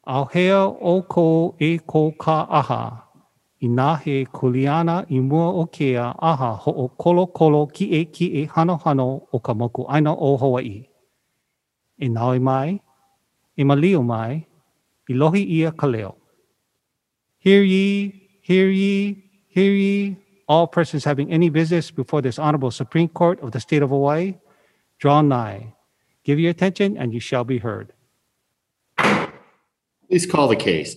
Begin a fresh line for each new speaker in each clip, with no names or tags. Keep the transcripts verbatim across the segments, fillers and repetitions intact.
Auhea o ko e ko ka aha. Ina he kuliana I mua o kea aha ho o kolo kolo ki e ki e hano hano o ka moku aina o Hawaii. E naoi mai, e malio mai, I lohi ia ka leo. Hear ye, hear ye, hear ye, all persons having any business before this Honorable Supreme Court of the State of Hawaii, draw nigh. Give your attention and you shall be heard.
Please call the case.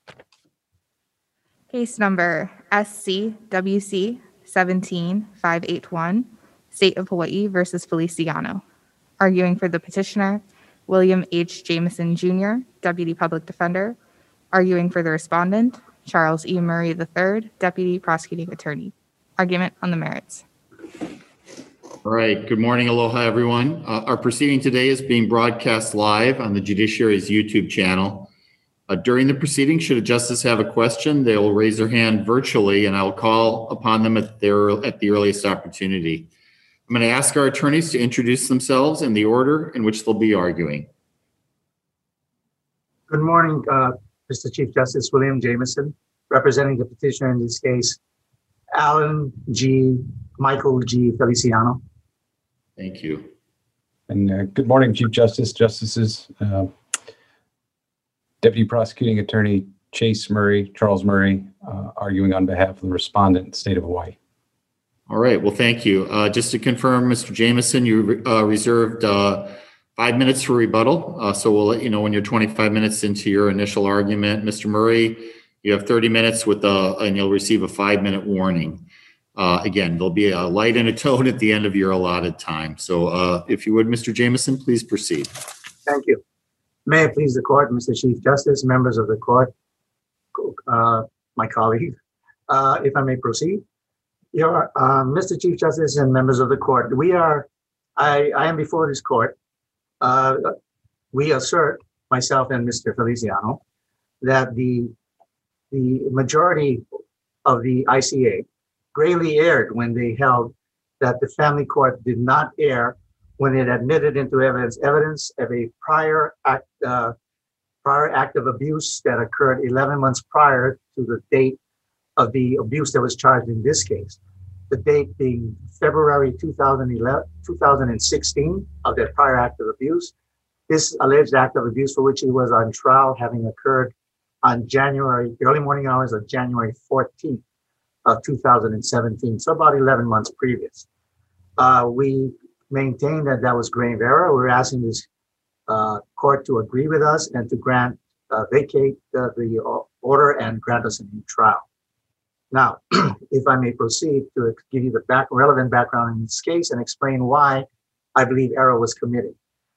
Case number S C W C seventeen five eighty-one, State of Hawaii versus Feliciano. Arguing for the petitioner, William H. Jameson Junior, Deputy Public Defender. Arguing for the respondent, Charles E. Murray the third, Deputy Prosecuting Attorney. Argument on the merits.
All right. Good morning. Aloha, everyone. Uh, our proceeding today is being broadcast live on the Judiciary's YouTube channel. Uh, during the proceeding, should a justice have a question, they will raise their hand virtually, and I will call upon them at, their, at the earliest opportunity. I'm going to ask our attorneys to introduce themselves in the order in which they'll be arguing.
Good morning, uh, Mister Chief Justice William Jameson, representing the petitioner in this case, Alan G. Michael G. Feliciano.
Thank you.
And uh, good morning, Chief Justice, Justices. Uh, Deputy Prosecuting Attorney Chase Murray, Charles Murray, uh, arguing on behalf of the respondent, State of Hawaii.
All right. Well, thank you. Uh, just to confirm, Mister Jameson, you uh, reserved uh, five minutes for rebuttal. Uh, so we'll let you know when you're twenty-five minutes into your initial argument. Mister Murray, you have thirty minutes with a, and you'll receive a five-minute warning. Uh, again, there'll be a light and a tone at the end of your allotted time. So uh, if you would, Mister Jameson, please proceed.
Thank you. May it please the court, Mister Chief Justice, members of the court, uh, my colleague, uh, if I may proceed. Your, uh, Mister Chief Justice and members of the court, we are, I, I am before this court. Uh, we assert, myself and Mister Feliciano, that the, the majority of the I C A gravely erred when they held that the family court did not err when it admitted into evidence evidence of a prior act, uh, prior act of abuse that occurred eleven months prior to the date of the abuse that was charged in this case. The date being February two thousand eleven, two thousand sixteen of that prior act of abuse. This alleged act of abuse for which he was on trial having occurred on January, the early morning hours of January fourteenth of two thousand seventeen, so about eleven months previous. Uh, we maintain that that was grave error. We're asking this uh, court to agree with us and to grant, uh, vacate uh, the order and grant us a new trial. Now, if I may proceed to give you the back, relevant background in this case and explain why I believe error was committed.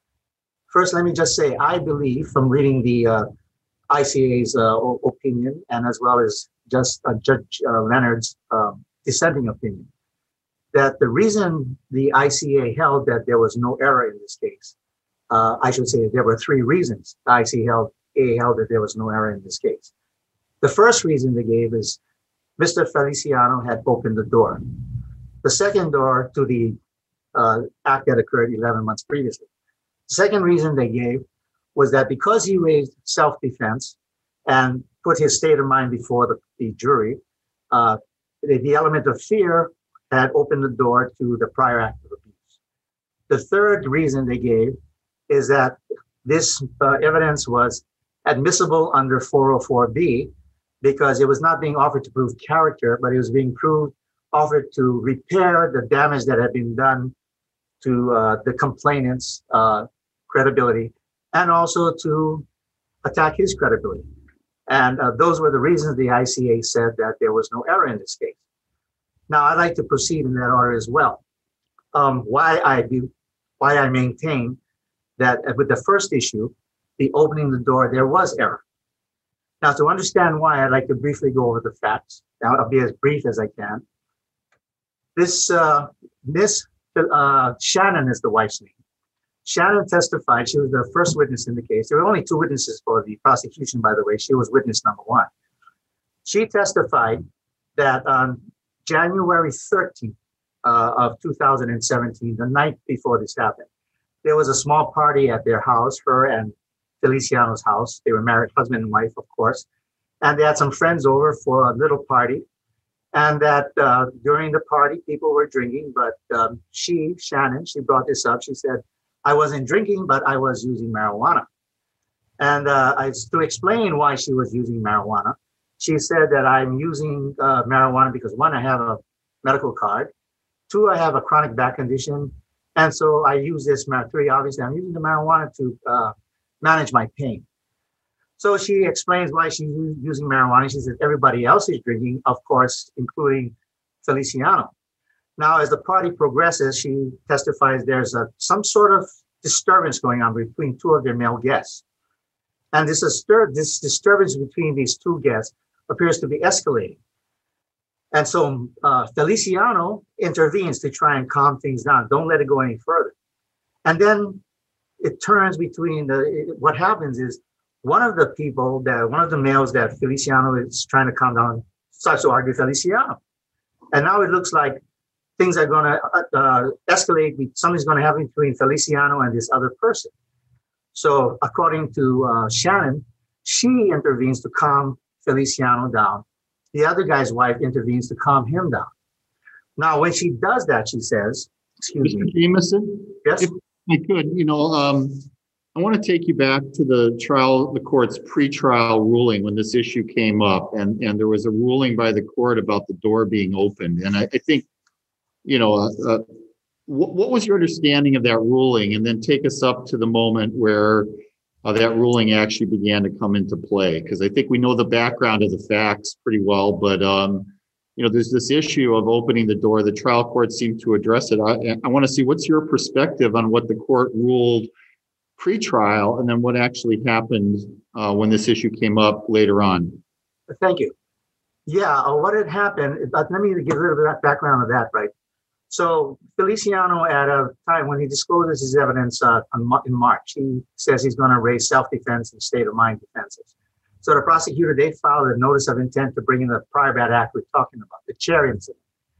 First, let me just say, I believe from reading the uh, I C A's uh, opinion and as well as just uh, Judge uh, Leonard's um, dissenting opinion, that the reason the I C A held that there was no error in this case, uh, I should say there were three reasons the I C A held, A held that there was no error in this case. The first reason they gave is Mister Feliciano had opened the door. The second door to the uh, act that occurred eleven months previously. The second reason they gave was that because he raised self-defense and put his state of mind before the, the jury, uh, the, the element of fear had opened the door to the prior act of abuse. The third reason they gave is that this uh, evidence was admissible under four oh four B because it was not being offered to prove character, but it was being proved, offered to repair the damage that had been done to uh, the complainant's uh, credibility and also to attack his credibility. And uh, those were the reasons the I C A said that there was no error in this case. Now, I'd like to proceed in that order as well. Um, why I do, why I maintain that with the first issue, the opening the door, there was error. Now, to understand why, I'd like to briefly go over the facts. Now, I'll be as brief as I can. This uh, Miss uh, Shannon is the wife's name. Shannon testified. She was the first witness in the case. There were only two witnesses for the prosecution, by the way. She was witness number one. She testified that on January thirteenth uh, of two thousand seventeen, the night before this happened, there was a small party at their house. Her and Feliciano's house. They were married, husband and wife, of course. And they had some friends over for a little party. And that uh, during the party, people were drinking, but um, she, Shannon, she brought this up. She said, I wasn't drinking, but I was using marijuana. And uh, I, to explain why she was using marijuana, she said that I'm using uh, marijuana because one, I have a medical card. Two, I have a chronic back condition. And so I use this, three, obviously, I'm using the marijuana to uh, manage my pain. So she explains why she's using marijuana. She says everybody else is drinking, of course, including Feliciano. Now, as the party progresses, she testifies there's a, some sort of disturbance going on between two of their male guests. And this, disturb, this disturbance between these two guests appears to be escalating. And so uh, Feliciano intervenes to try and calm things down. Don't let it go any further. And then it turns between the, it, what happens is one of the people that, one of the males that Feliciano is trying to calm down starts to argue Feliciano. And now it looks like things are going to uh, escalate. Something's going to happen between Feliciano and this other person. So according to uh, Shannon, she intervenes to calm Feliciano down. The other guy's wife intervenes to calm him down. Now, when she does that, she says, excuse
Mister
me.
Jameson?
Yes?
If I could, you know, um, I want to take you back to the trial, the court's pretrial ruling when this issue came up, and, and there was a ruling by the court about the door being opened. And I, I think, you know, uh, uh, what, what was your understanding of that ruling? And then take us up to the moment where uh, that ruling actually began to come into play. Because I think we know the background of the facts pretty well, but, um, you know, there's this issue of opening the door. The trial court seemed to address it. I, I want to see what's your perspective on what the court ruled pre-trial, and then what actually happened uh, when this issue came up later on.
Thank you. Yeah, uh, what had happened, uh, let me give a little bit of background of that, right? So Feliciano, at a time when he discloses his evidence uh, in March, he says he's going to raise self-defense and state of mind defenses. So the prosecutor, they filed a notice of intent to bring in the prior bad act we're talking about, the chair incident.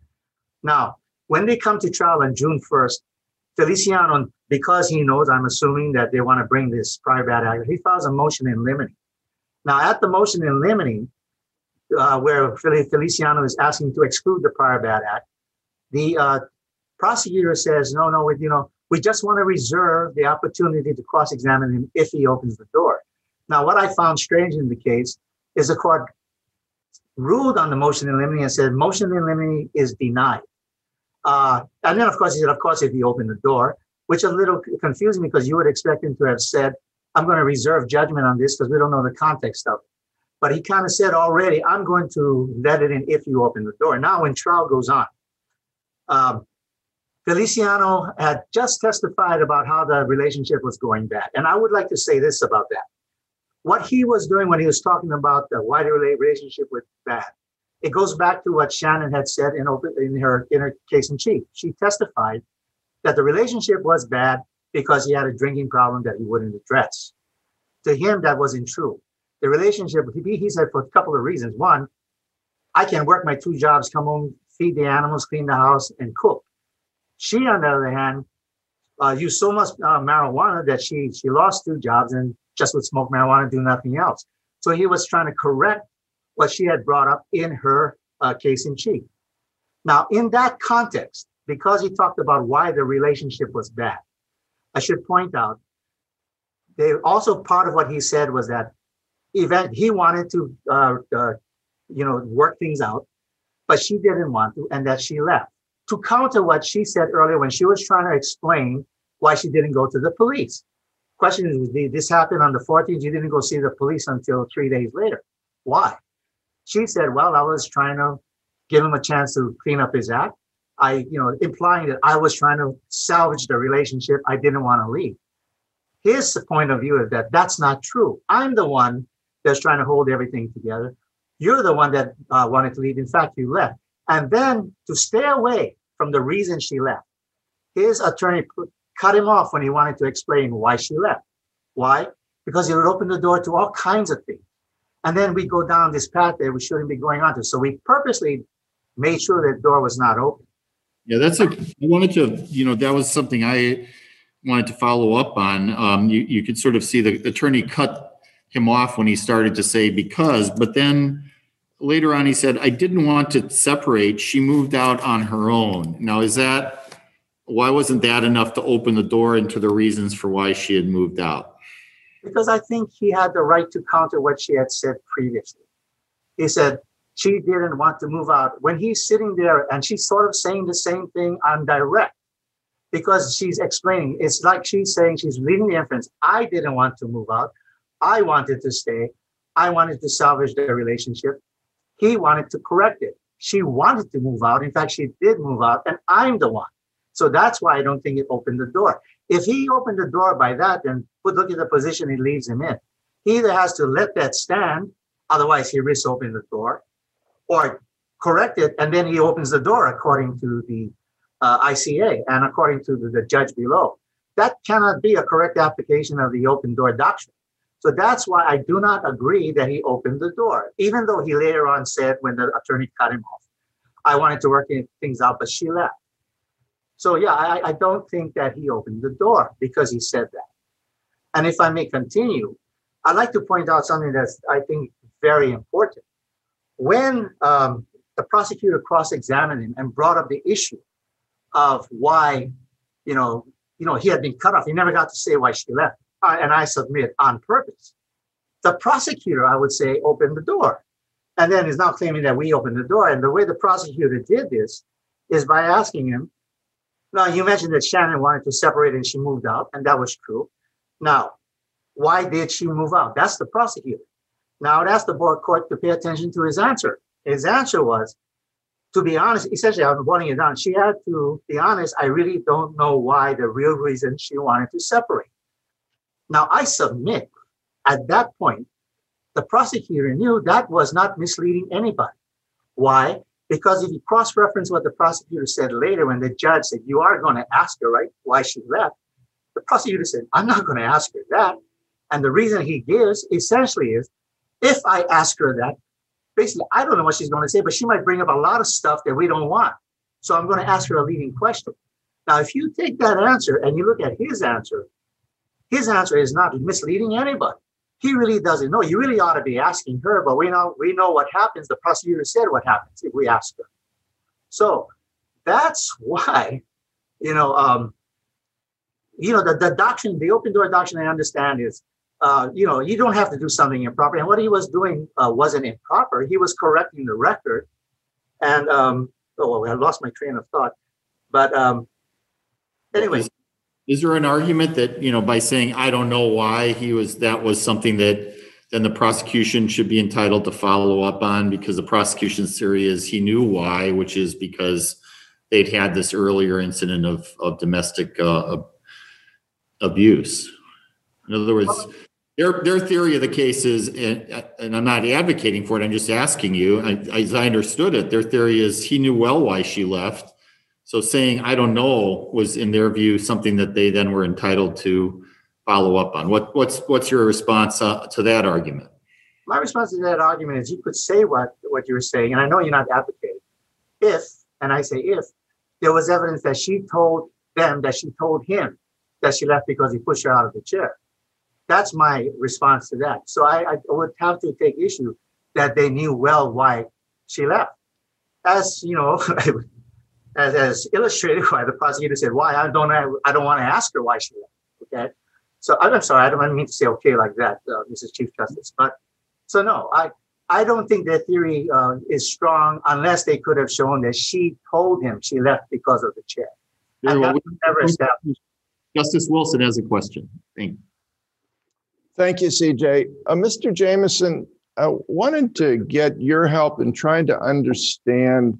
Now, when they come to trial on June first, Feliciano, because he knows, I'm assuming that they want to bring this prior bad act, he files a motion in limine. Now, at the motion in limine, uh, where Feliciano is asking to exclude the prior bad act, the uh, prosecutor says, no, no, we, you know, we just want to reserve the opportunity to cross-examine him if he opens the door. Now, what I found strange in the case is the court ruled on the motion in limine and said, motion in limine is denied. Uh, and then, of course, he said, of course, if you open the door, which is a little confusing because you would expect him to have said, I'm going to reserve judgment on this because we don't know the context of it. But he kind of said already, I'm going to let it in if you open the door. Now, when trial goes on, um, Feliciano had just testified about how the relationship was going bad. And I would like to say this about that. What he was doing when he was talking about the why the relationship was bad, it goes back to what Shannon had said in, open, in, her, in her case in chief. She testified that the relationship was bad because he had a drinking problem that he wouldn't address. To him, that wasn't true. The relationship, he, he said for a couple of reasons. One, I can work my two jobs, come home, feed the animals, clean the house, and cook. She, on the other hand, uh, used so much uh, marijuana that she, she lost two jobs and just would smoke marijuana and do nothing else. So he was trying to correct what she had brought up in her uh, case in chief. Now, in that context, because he talked about why the relationship was bad, I should point out, they also part of what he said was that event he wanted to, uh, uh, you know, work things out, but she didn't want to, and that she left. To counter what she said earlier when she was trying to explain why she didn't go to the police. Question is, did this happen on the fourteenth? You didn't go see the police until three days later. Why? She said, well, I was trying to give him a chance to clean up his act. I, you know, implying that I was trying to salvage the relationship. I didn't want to leave. His point of view is that that's not true. I'm the one that's trying to hold everything together. You're the one that uh, wanted to leave. In fact, you left. And then to stay away from the reason she left, his attorney cut him off when he wanted to explain why she left. Why? Because it would open the door to all kinds of things. And then we go down this path that we shouldn't be going on to. So we purposely made sure that door was not open.
Yeah, that's a, I wanted to, you know, that was something I, wanted to follow up on. Um, you, you could sort of see the attorney cut him off when he started to say because, but then later on he said, I didn't want to separate. She moved out on her own. Now, is that, why wasn't that enough to open the door into the reasons for why she had moved out?
Because I think he had the right to counter what she had said previously. He said she didn't want to move out. When he's sitting there and she's sort of saying the same thing on direct, because she's explaining, it's like she's saying, she's leading the inference. I didn't want to move out. I wanted to stay. I wanted to salvage their relationship. He wanted to correct it. She wanted to move out. In fact, she did move out, and I'm the one. So that's why I don't think it opened the door. If he opened the door by that, then look at the position he leaves him in. He either has to let that stand, otherwise he risks opening the door, or correct it, and then he opens the door according to the uh, I C A and according to the, the judge below. That cannot be a correct application of the open door doctrine. So that's why I do not agree that he opened the door, even though he later on said when the attorney cut him off, I wanted to work things out, but she left. So yeah, I, I don't think that he opened the door because he said that. And if I may continue, I'd like to point out something that's, I think, very important. When um, the prosecutor cross-examined him and brought up the issue of why, you know, you know, he had been cut off, he never got to say why she left. Uh, and I submit on purpose. The prosecutor, I would say, opened the door. And then is now claiming that we opened the door. And the way the prosecutor did this is by asking him, now you mentioned that Shannon wanted to separate and she moved out, and that was true. Now, why did she move out? That's the prosecutor. Now I'd ask the board court to pay attention to his answer. His answer was, to be honest, essentially I'm boiling it down. She had to be honest, I really don't know why the real reason she wanted to separate. Now, I submit at that point, the prosecutor knew that was not misleading anybody. Why? Because if you cross-reference what the prosecutor said later when the judge said, you are going to ask her, right, why she left, the prosecutor said, I'm not going to ask her that. And the reason he gives essentially is, if I ask her that, basically, I don't know what she's going to say, but she might bring up a lot of stuff that we don't want. So I'm going to ask her a leading question. Now, if you take that answer and you look at his answer, his answer is not misleading anybody. He really doesn't know. You really ought to be asking her, but we know we know what happens. The prosecutor said what happens if we ask her. So that's why, you know, um, you know, the, the doctrine, the open door doctrine, I understand is, uh, you know, you don't have to do something improper. And what he was doing uh, wasn't improper. He was correcting the record. And, um, oh, I lost my train of thought. But um, anyway.
Is there an argument that, you know, by saying, I don't know why he was, that was something that then the prosecution should be entitled to follow up on, because the prosecution's theory is he knew why, which is because they'd had this earlier incident of, of domestic uh, abuse. In other words, their, their theory of the case is, and, and I'm not advocating for it, I'm just asking you, I, as I understood it, their theory is he knew well why she left. So saying, I don't know, was in their view something that they then were entitled to follow up on. What, what's what's your response uh, to that argument?
My response to that argument is you could say what, what you're saying, and I know you're not advocating. If, and I say if, there was evidence that she told them that she told him that she left because he pushed her out of the chair. That's my response to that. So I, I would have to take issue that they knew well why she left. As, you know, As, as illustrated by the prosecutor said, why I don't I, I don't want to ask her why she left. Okay, so I'm sorry, I don't mean to say okay like that, uh, Missus Chief Justice. But so no, I I don't think their theory uh, is strong unless they could have shown that she told him she left because of the chair. And that was never established.
Justice Wilson has a question. Thank you.
Thank you, C J. Uh, Mister Jamison, I wanted to get your help in trying to understand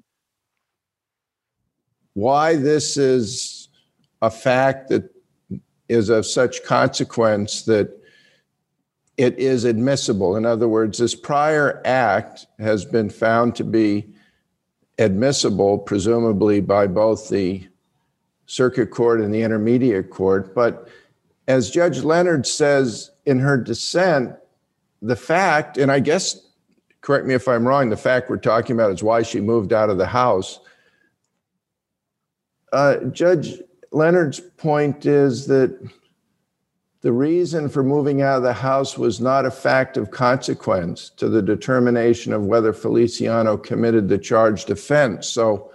why this is a fact that is of such consequence that it is admissible. In other words, this prior act has been found to be admissible, presumably by both the circuit court and the intermediate court. But as Judge Leonard says in her dissent, the fact, and I guess, correct me if I'm wrong, the fact we're talking about is why she moved out of the house. Uh, Judge Leonard's point is that the reason for moving out of the house was not a fact of consequence to the determination of whether Feliciano committed the charged offense. So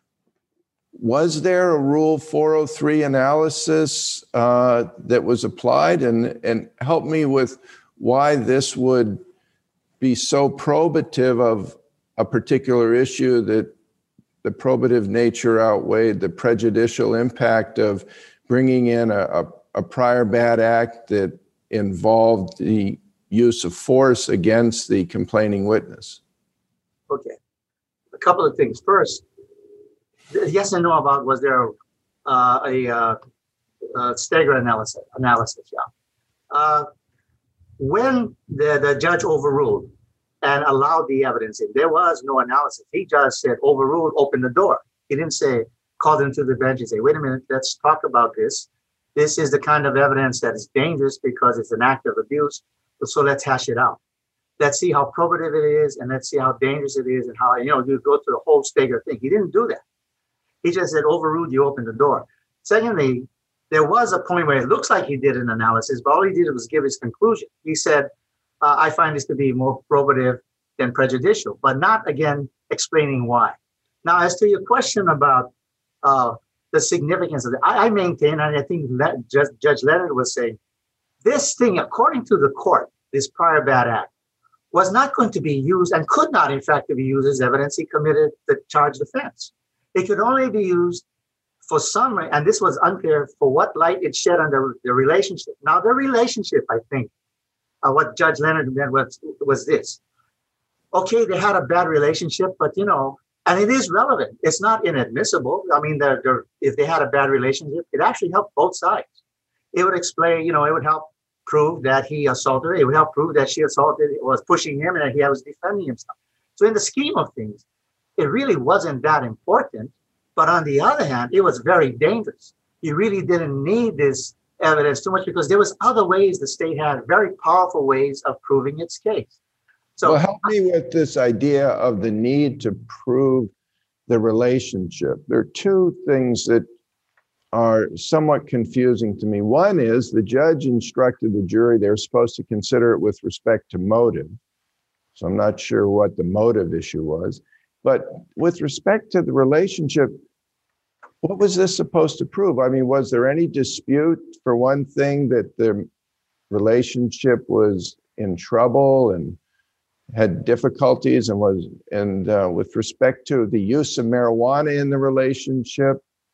was there a Rule four oh three analysis uh, that was applied? And, and help me with why this would be so probative of a particular issue that the probative nature outweighed the prejudicial impact of bringing in a, a, a prior bad act that involved the use of force against the complaining witness.
Okay. A couple of things. First, yes and no about was there uh, a, uh, a stagger analysis, analysis, yeah. Uh, when the, the judge overruled and allowed the evidence in, there was no analysis. He just said overruled, open the door. He didn't say, call them to the bench and say, wait a minute, let's talk about this. This is the kind of evidence that is dangerous because it's an act of abuse. So let's hash it out. Let's see how probative it is, and let's see how dangerous it is, and how, you know, you go through the whole stagger thing. He didn't do that. He just said, overruled, you open the door. Secondly, there was a point where it looks like he did an analysis, but all he did was give his conclusion. He said, uh, I find this to be more probative than prejudicial, but not, again, explaining why. Now, as to your question about uh, the significance of it, I, I maintain, and I think Le- Judge, Judge Leonard was saying, this thing, according to the court, this prior bad act, was not going to be used and could not, in fact, be used as evidence he committed the charged offense. It could only be used for some, and this was unclear for what light it shed on the, the relationship. Now, the relationship, I think, uh, what Judge Leonard meant was, was this. Okay, they had a bad relationship, but, you know, and it is relevant. It's not inadmissible. I mean, they're, they're, if they had a bad relationship, it actually helped both sides. It would explain, you know, it would help prove that he assaulted her. It would help prove that she assaulted, was pushing him, and that he was defending himself. So in the scheme of things, it really wasn't that important. But on the other hand, it was very dangerous. You really didn't need this evidence too much because there was other ways the state had, very powerful ways of proving its case. So
well, help me with this idea of the need to prove the relationship. There are two things that are somewhat confusing to me. One is the judge instructed the jury they're supposed to consider it with respect to motive. So I'm not sure what the motive issue was. But with respect to the relationship, what was this supposed to prove? I mean, was there any dispute, for one thing, that the relationship was in trouble and had difficulties, and was, and uh, with respect to the use of marijuana in the relationship,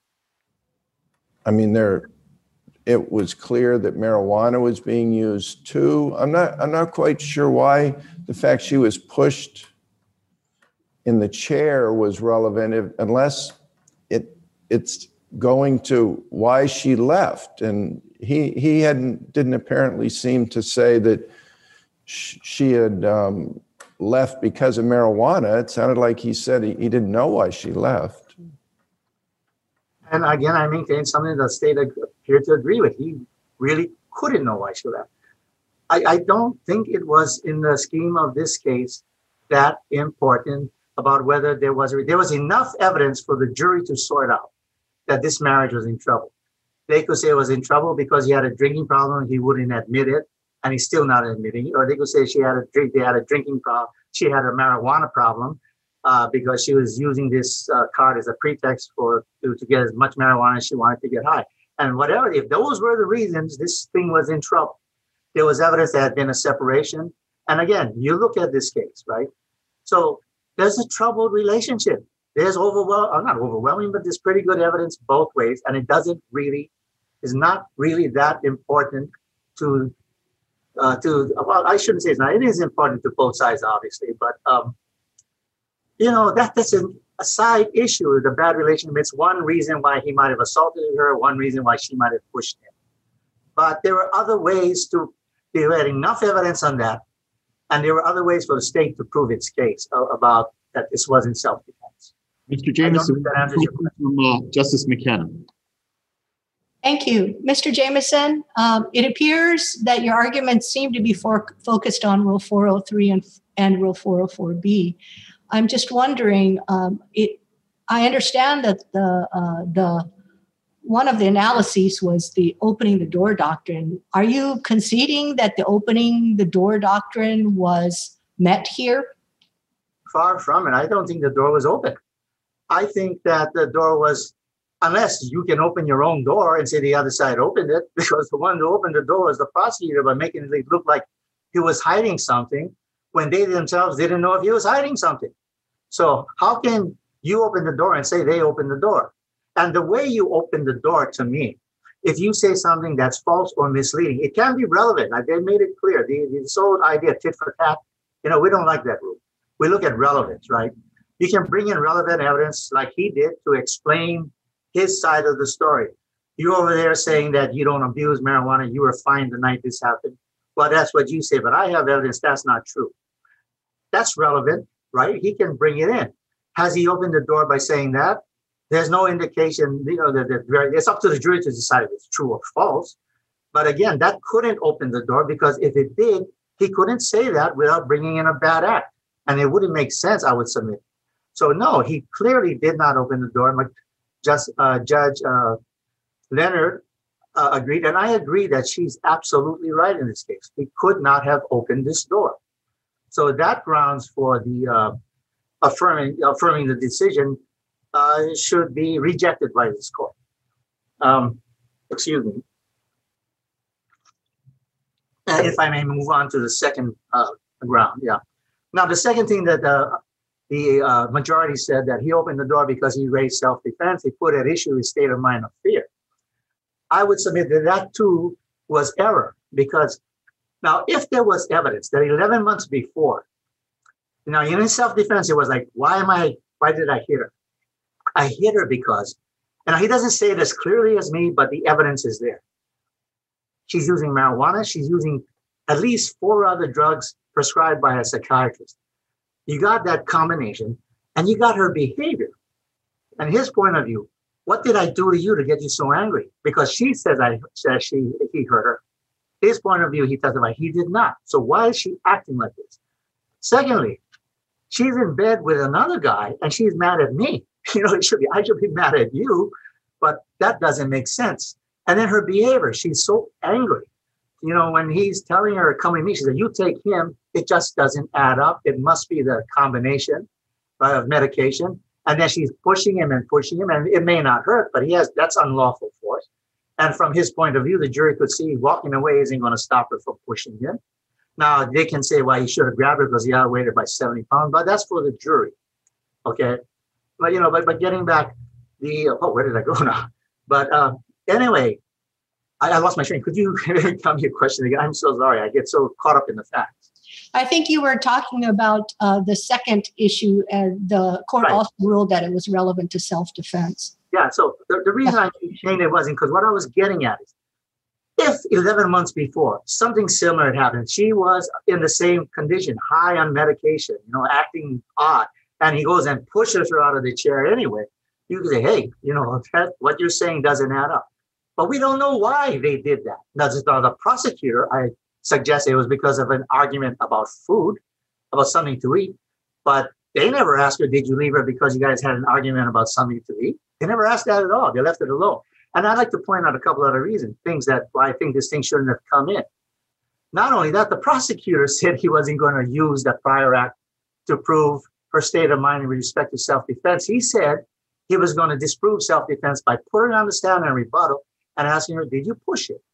I mean, there, it was clear that marijuana was being used too. I'm not, I'm not quite sure why the fact she was pushed in the chair was relevant, if, unless it it's going to why she left. And he he hadn't didn't apparently seem to say that sh- she had um, left because of marijuana. It sounded like he said he, he didn't know why she left.
And again, I maintain something the state appeared to agree with. He really couldn't know why she left. I, I don't think it was in the scheme of this case that important about whether there was there was enough evidence for the jury to sort out that this marriage was in trouble. They could say it was in trouble because he had a drinking problem, he wouldn't admit it, and he's still not admitting it. Or they could say she had a drink, they had a drinking problem, she had a marijuana problem uh, because she was using this uh, card as a pretext for to, to get as much marijuana as she wanted to get high. And whatever, if those were the reasons, this thing was in trouble. There was evidence there had been a separation. And again, you look at this case, right? So there's a troubled relationship. There's overwhelming, not overwhelming, but there's pretty good evidence both ways. And it doesn't really, is not really that important to, uh, to, well, I shouldn't say it's not, it is important to both sides, obviously. But, um, you know, that, that's an, a side issue, the bad relationship. It's one reason why he might have assaulted her, one reason why she might have pushed him. But there were other ways to, there had enough evidence on that. And there were other ways for the state to prove its case uh, about that this wasn't self-defense.
Mister Jameson,
that answers your question.
from uh, Justice McKenna.
Thank you. Mister Jameson, um, it appears that your arguments seem to be for, focused on Rule four oh three and, and Rule four oh four B. I'm just wondering, um, it, I understand that the, uh, the one of the analyses was the opening the door doctrine. Are you conceding that the opening the door doctrine was met here?
Far from it. I don't think the door was open. I think that the door was, unless you can open your own door and say the other side opened it, because the one who opened the door was the prosecutor by making it look like he was hiding something when they themselves didn't know if he was hiding something. So how can you open the door and say they opened the door? And the way you open the door, to me, if you say something that's false or misleading, it can be relevant. Like they made it clear. The, this whole idea, tit for tat, you know, we don't like that rule. We look at relevance, right? You can bring in relevant evidence like he did to explain his side of the story. You over there saying that you don't abuse marijuana, you were fine the night this happened. Well, that's what you say, but I have evidence that's not true. That's relevant, right? He can bring it in. Has he opened the door by saying that? There's no indication, you know, that, that it's up to the jury to decide if it's true or false. But again, that couldn't open the door, because if it did, he couldn't say that without bringing in a bad act. And it wouldn't make sense, I would submit. So no, he clearly did not open the door. But just uh, Judge uh, Leonard uh, agreed, and I agree that she's absolutely right in this case. He could not have opened this door. So that grounds for the uh, affirming affirming the decision uh, should be rejected by this court. Um, excuse me. Uh, if I may move on to the second uh, ground, yeah. Now, the second thing that uh, the uh, majority said, that he opened the door because he raised self-defense. He put at issue his state of mind of fear. I would submit that that too was error, because now if there was evidence that eleven months before, you know, in self-defense, it was like, why am I, why did I hit her? I hit her because, and he doesn't say it as clearly as me, but the evidence is there. She's using marijuana. She's using at least four other drugs prescribed by a psychiatrist. You got that combination, and you got her behavior. And his point of view, what did I do to you to get you so angry? Because she says I says she he hurt her. His point of view, he testified he did not. So why is she acting like this? Secondly, she's in bed with another guy, and she's mad at me. You know, it should be I should be mad at you, but that doesn't make sense. And then her behavior, she's so angry. You know, when he's telling her, come with me, she said, you take him. It just doesn't add up. It must be the combination, right, of medication. And then she's pushing him and pushing him, and it may not hurt, but he has, that's unlawful force. And from his point of view, the jury could see walking away isn't going to stop her from pushing him. Now, they can say, well, he should have grabbed her because he outweighed her by seventy pounds, but that's for the jury. Okay. But, you know, but, but getting back the, oh, where did I go now? But uh, anyway, I, I lost my train. Could you tell me a question again? I'm so sorry. I get so caught up in the facts.
I think you were talking about uh, the second issue, and the court
Right.
also ruled that it was relevant to self-defense.
Yeah, so the, the reason I keep saying it wasn't because what I was getting at is, if eleven months before something similar had happened, she was in the same condition, high on medication, you know, acting odd, and he goes and pushes her out of the chair anyway, you can say, hey, you know, that, what you're saying doesn't add up. But we don't know why they did that. Now, the prosecutor, I suggest it was because of an argument about food, about something to eat. But they never asked her, did you leave her because you guys had an argument about something to eat? They never asked that at all. They left it alone. And I'd like to point out a couple other reasons, things that why I think this thing shouldn't have come in. Not only that, the prosecutor said he wasn't going to use that prior act to prove her state of mind in respect to self-defense. He said he was going to disprove self-defense by putting her on the stand and rebuttal and asking her, did you push it?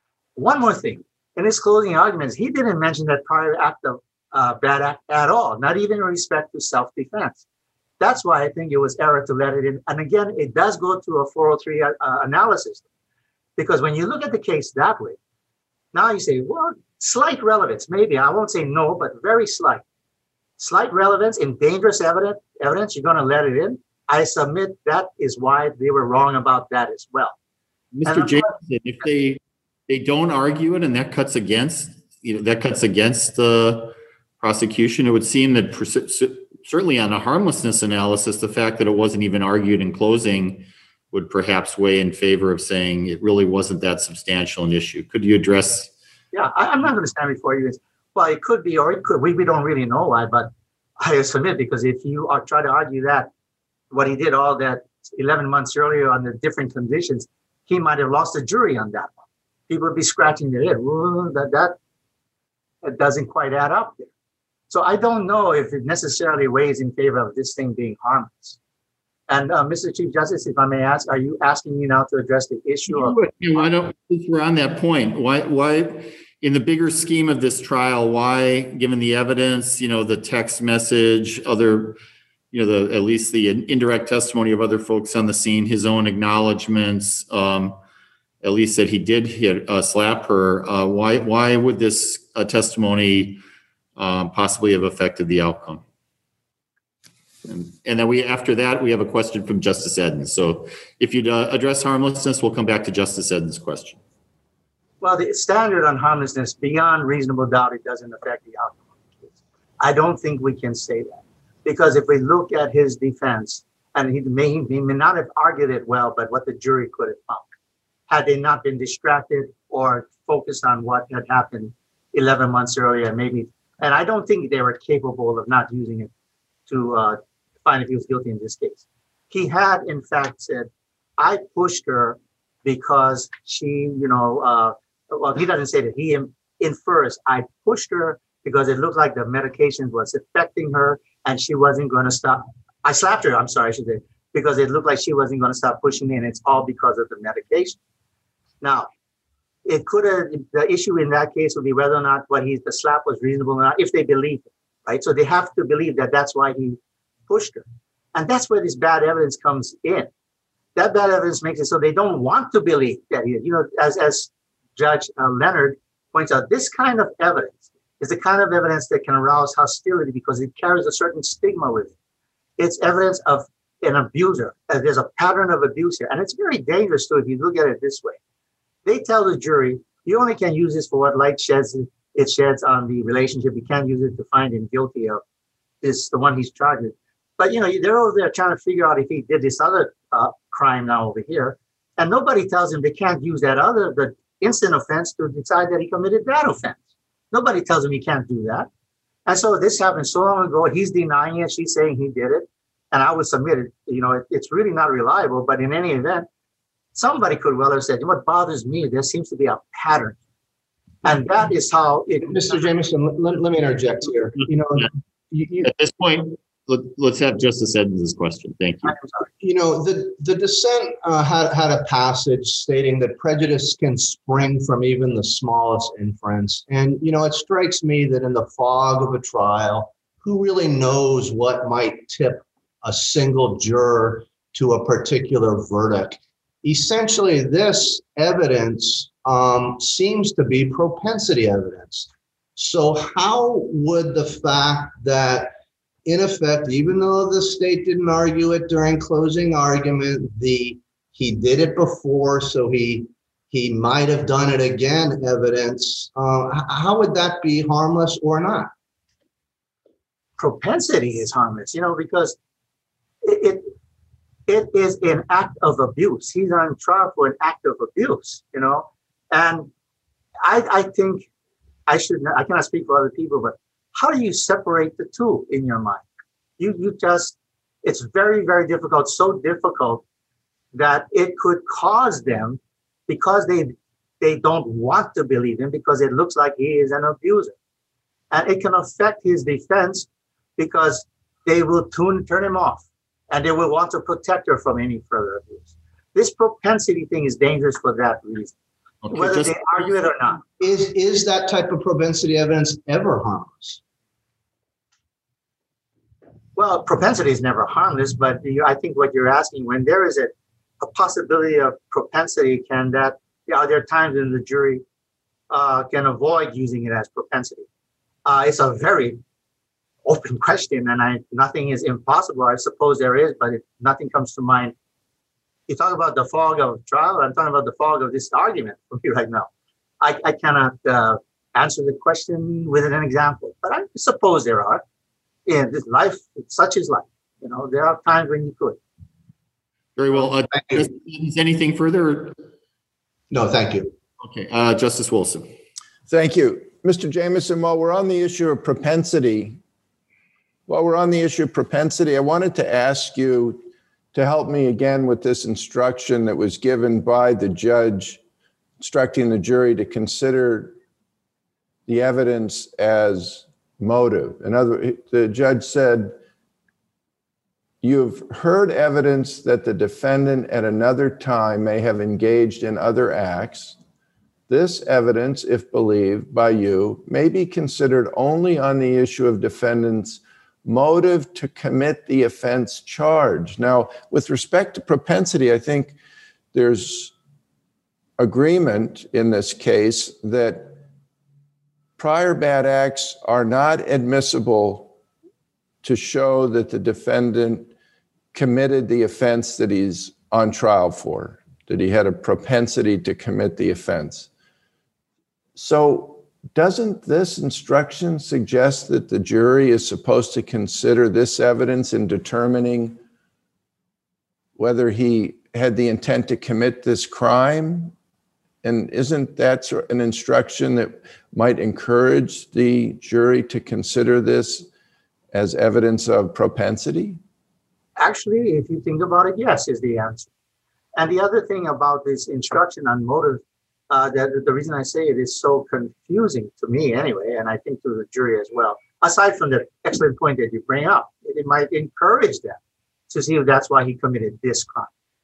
One more thing. In his closing arguments, he didn't mention that prior act of uh, bad act at all, not even in respect to self-defense. That's why I think it was error to let it in. And again, it does go to a four oh three uh, analysis, because when you look at the case that way, now you say, well, slight relevance, maybe. I won't say no, but very slight. Slight relevance in dangerous evidence, evidence, you're going to let it in. I submit that is why they were wrong about that as well.
Mister Jameson, if they they don't argue it and that cuts against, you know, that cuts against the prosecution, it would seem that certainly on a harmlessness analysis, the fact that it wasn't even argued in closing would perhaps weigh in favor of saying it really wasn't that substantial an issue. Could you address?
Yeah, I, I'm not going to stand before you. Well, it could be, or it could. We, we don't really know why, but I submit, because if you are try to argue that what he did all that eleven months earlier under different conditions, he might have lost a jury on that one. People would be scratching their head. Well, that, that, that doesn't quite add up there. So I don't know if it necessarily weighs in favor of this thing being harmless. And uh, Mister Chief Justice, if I may ask, are you asking me now to address the issue of?
Why don't, since we're on that point, why, why, in the bigger scheme of this trial, why, given the evidence, you know, the text message, other, you know, the at least the indirect testimony of other folks on the scene, his own acknowledgments, um, at least that he did hit uh, slap her. Uh, why, why would this uh, testimony um, possibly have affected the outcome? And, and then we, after that, we have a question from Justice Edens. So if you'd uh, address harmlessness, we'll come back to Justice Edens' question.
Well, the standard on harmlessness, beyond reasonable doubt, it doesn't affect the outcome of the case. I don't think we can say that. Because if we look at his defense, and he may, he may not have argued it well, but what the jury could have found, had they not been distracted or focused on what had happened eleven months earlier, maybe. And I don't think they were capable of not using it to uh, find if he was guilty in this case. He had, in fact, said, I pushed her because she, you know, uh, well, he doesn't say that. He infers, I pushed her because it looked like the medication was affecting her and she wasn't going to stop. I slapped her, I'm sorry, I should say, because it looked like she wasn't going to stop pushing me, and it's all because of the medication. Now, it could have, the issue in that case would be whether or not what he, the slap was reasonable or not, if they believe it, right? So they have to believe that that's why he pushed her. And that's where this bad evidence comes in. That bad evidence makes it so they don't want to believe that he, you know, as, as Judge uh, Leonard points out, this kind of evidence is the kind of evidence that can arouse hostility because it carries a certain stigma with it. It's evidence of an abuser. Uh, there's a pattern of abuse here. And it's very dangerous too if you look at it this way. They tell the jury, you only can use this for what light sheds it sheds on the relationship. You can't use it to find him guilty of this, the one he's charged with. But, you know, they're over there trying to figure out if he did this other uh, crime now over here. And nobody tells him they can't use that other, the instant offense to decide that he committed that offense. Nobody tells him he can't do that. And so this happened so long ago. He's denying it. She's saying he did it. And I would submit it. You know, it, it's really not reliable. But in any event, somebody could well have said, what bothers me, there seems to be a pattern. And that is how it...
Mister Jameson, let, let me interject here. You know, you, you,
at this point, let, let's have Justice Edens' question. Thank you.
You know, the, the dissent uh, had, had a passage stating that prejudice can spring from even the smallest inference. And, you know, it strikes me that in the fog of a trial, who really knows what might tip a single juror to a particular verdict? Essentially, this evidence um, seems to be propensity evidence. So how would the fact that, in effect, even though the state didn't argue it during closing argument, the he did it before, so he he might have done it again evidence, uh, how would that be harmless or not?
Propensity is harmless, you know, because it, it It is an act of abuse. He's on trial for an act of abuse, you know. And I, I think I should not, I cannot speak for other people, but how do you separate the two in your mind? You, you just, it's very, very difficult, so difficult that it could cause them, because they, they don't want to believe him, because it looks like he is an abuser. And it can affect his defense because they will tune, turn him off. And they will want to protect her from any further abuse. This propensity thing is dangerous for that reason, okay, whether just, they argue it or not.
Is, is that type of propensity evidence ever harmless?
Well, propensity is never harmless, but you, I think what you're asking, when there is a, a possibility of propensity, can that, yeah, are there times when the jury uh, can avoid using it as propensity? Uh, it's a very open question, and I nothing is impossible. I suppose there is, but if nothing comes to mind. You talk about the fog of trial, I'm talking about the fog of this argument for me right now. I, I cannot uh, answer the question with an example, but I suppose there are. In this life, such is life. You know, there are times when you could.
Very well. Uh, is anything further?
No, thank you.
Okay, uh, Justice Wilson.
Thank you. Mister Jameson, while we're on the issue of propensity, While we're on the issue of propensity, I wanted to ask you to help me again with this instruction that was given by the judge, instructing the jury to consider the evidence as motive. In other words, the judge said, you've heard evidence that the defendant at another time may have engaged in other acts. This evidence, if believed by you, may be considered only on the issue of defendant's motive to commit the offense charged. Now, with respect to propensity, I think there's agreement in this case that prior bad acts are not admissible to show that the defendant committed the offense that he's on trial for, that he had a propensity to commit the offense. So doesn't this instruction suggest that the jury is supposed to consider this evidence in determining whether he had the intent to commit this crime? And isn't that an instruction that might encourage the jury to consider this as evidence of propensity?
Actually, if you think about it, yes, is the answer. And the other thing about this instruction on motive, uh, that the reason I say it is so confusing to me anyway, and I think to the jury as well, aside from the excellent point that you bring up, it, it might encourage them to see if that's why he committed this crime.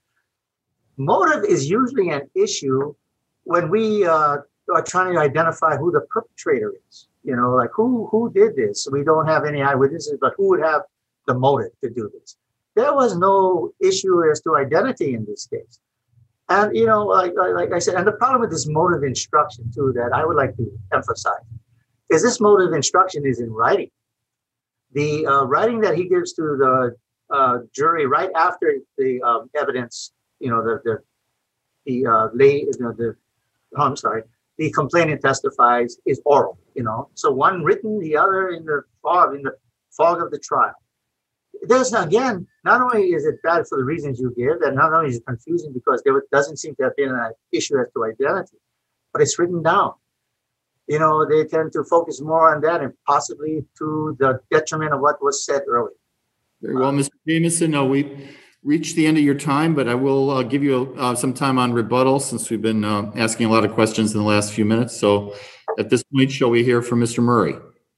Motive is usually an issue when we uh, are trying to identify who the perpetrator is. You know, like who who did this? We don't have any eyewitnesses, but who would have the motive to do this? There was no issue as to identity in this case. And, you know, like, like I said, and the problem with this motive instruction, too, that I would like to emphasize, is this motive instruction is in writing. The uh, writing that he gives to the uh, jury right after the um, evidence, you know, the the, the uh, lay, you know, the, oh, I'm sorry, the complainant testifies is oral, you know. So one written, the other in the fog, in the fog of the trial. There's, again, not only is it bad for the reasons you give, and not only is it confusing because there doesn't seem to have been an issue as to identity, but it's written down. You know, they tend to focus more on that and possibly to the detriment of what was said earlier.
Very well, Mister Jameson, uh, we reached the end of your time, but I will uh, give you uh, some time on rebuttal since we've been uh, asking a lot of questions in the last few minutes. So at this point, shall we hear from Mister Murray?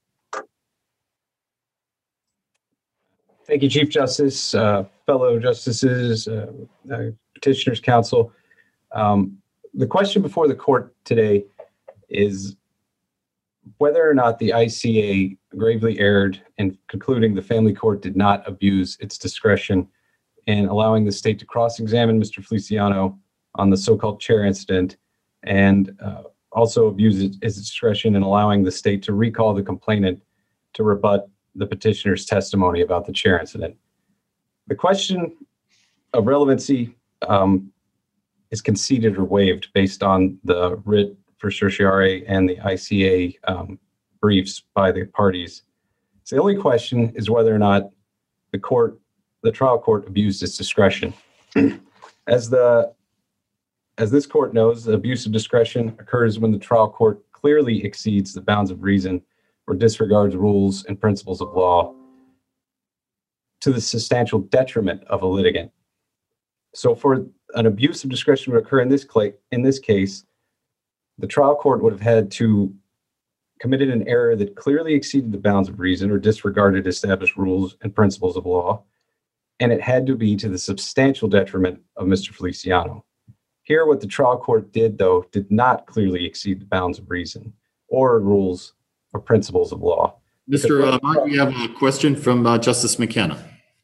Thank you, Chief Justice, uh, fellow justices, uh, uh, petitioners, counsel. Um, the question before the court today is whether or not the I C A gravely erred in concluding the family court did not abuse its discretion in allowing the state to cross-examine Mister Feliciano on the so-called chair incident, and uh, also abuse its, its discretion in allowing the state to recall the complainant to rebut the petitioner's testimony about the chair incident. The question of relevancy um, is conceded or waived based on the writ for certiorari and the I C A um, briefs by the parties. So the only question is whether or not the court, the trial court, abused its discretion. As the as this court knows, the abuse of discretion occurs when the trial court clearly exceeds the bounds of reason or disregards rules and principles of law to the substantial detriment of a litigant. So for an abuse of discretion to occur in this, cl- in this case, the trial court would have had to committed an error that clearly exceeded the bounds of reason or disregarded established rules and principles of law, and it had to be to the substantial detriment of Mister Feliciano. Here, what the trial court did, though, did not clearly exceed the bounds of reason or rules or principles of law.
Mister Uh, Mark, we have a question from uh, Justice McKenna.